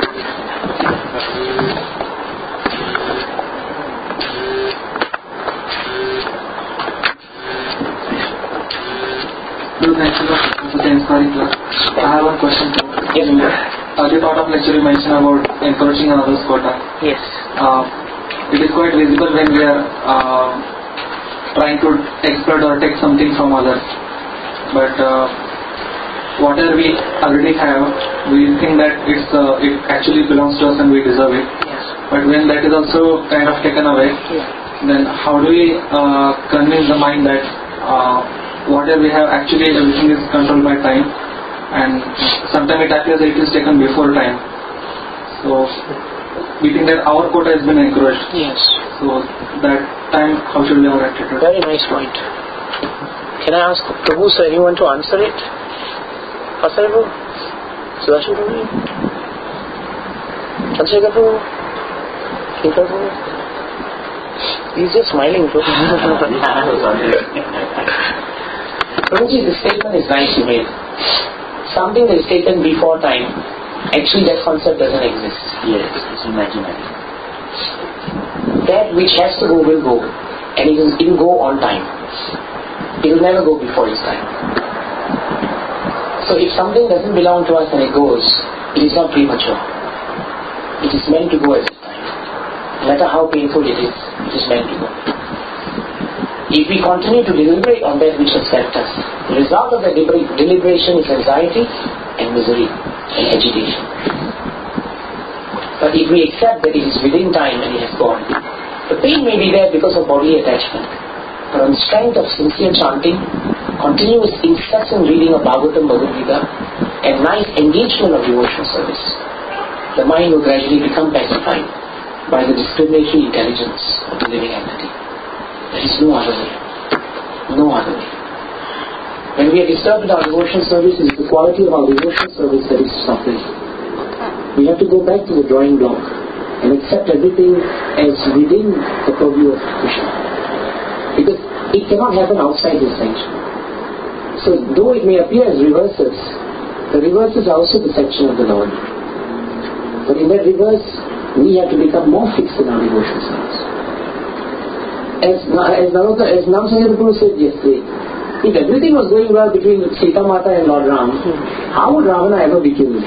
B: Thanks for the inspiring class. I have one question.
A: Yes,
B: early part of lecture you mentioned about encouraging others quota.
A: Yes.
B: It is quite visible when we are trying to exploit or take something from others. But whatever we already have, we think that it actually belongs to us and we deserve it.
A: Yes.
B: But when that is also kind of taken away, then how do we convince the mind that whatever we have, actually everything is controlled by time, and sometimes it appears that it is taken before time. So we think that our quota has been encouraged.
A: Yes.
B: So that time, how should we have acted?
A: Very nice point. Can I ask Prabhu, sir, anyone to answer it? Pastor Prabhu? Sudhashi Prabhu? Chandrasekhar Prabhu? Kinkar Prabhu? He's just smiling, Prabhu. Prabhuji, the statement is nice you made. Something that is taken before time, actually that concept doesn't exist.
C: Yes, it's imaginary.
A: That which has to go will go, and it will go on time. It will never go before its time. So if something doesn't belong to us and it goes, it is not premature. It is meant to go at its time. No matter how painful it is meant to go. If we continue to deliberate on that which has left us, the result of the deliberation is anxiety and misery and agitation. But if we accept that it is within time and it has gone, the pain may be there because of body attachment. But on the strength of sincere chanting, continuous incessant reading of Bhagavatam, Bhagavad Gita, and nice engagement of devotional service, the mind will gradually become pacified by the discriminatory intelligence of the living entity. There is no other way. No other way. When we are disturbed in our devotional service, it is the quality of our devotional service that is suffering. We have to go back to the drawing block and accept everything as within the purview of Krishna. Because it cannot happen outside his sanction. So though it may appear as reverses, the reverses are also the sanction of the Lord. But in that reverse, we have to become more fixed in our devotional service. as Nam Sanjay said yesterday, if everything was going well between Sita Mata and Lord Ram, how would Ravana ever be killed?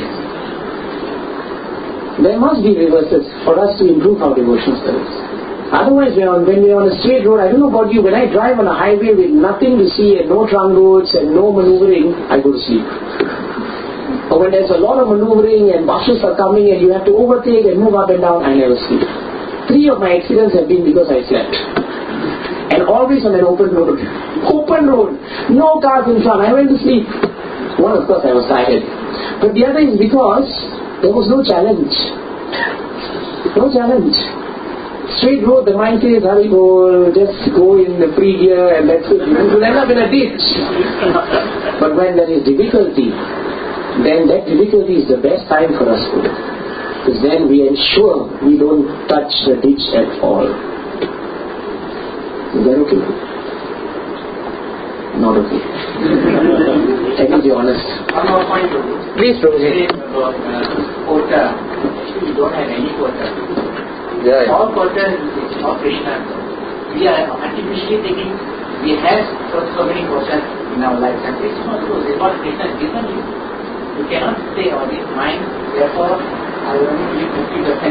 A: There must be reverses for us to improve our devotional service. Otherwise, when we are on a straight road, I don't know about you, when I drive on a highway with nothing to see and no trunk roads and no maneuvering, I go to sleep. But when there's a lot of maneuvering and buses are coming and you have to overtake and move up and down, I never sleep. 3 of my accidents have been because I slept. And always on an open road. Open road. No cars in front. I went to sleep. One, of course, I was tired. But the other is because there was no challenge. No challenge. Straight road, the mind says, hurry bol, just go in the free gear and that's it. You will end up in a ditch. But when there is difficulty, then that difficulty is the best time for us to do. Because then we ensure we don't touch the ditch at all. Is that okay? Not okay. I can be honest.
C: One more point.
A: Please, Prabhuji.
C: About quota. Actually, we don't have any quota.
A: Yeah.
C: All quota is not Krishna. We are artificially thinking we have so many quotas in our lives. And it's not true. It's what Krishna has given you. You cannot say, oh, this mind, therefore, I will only give 50%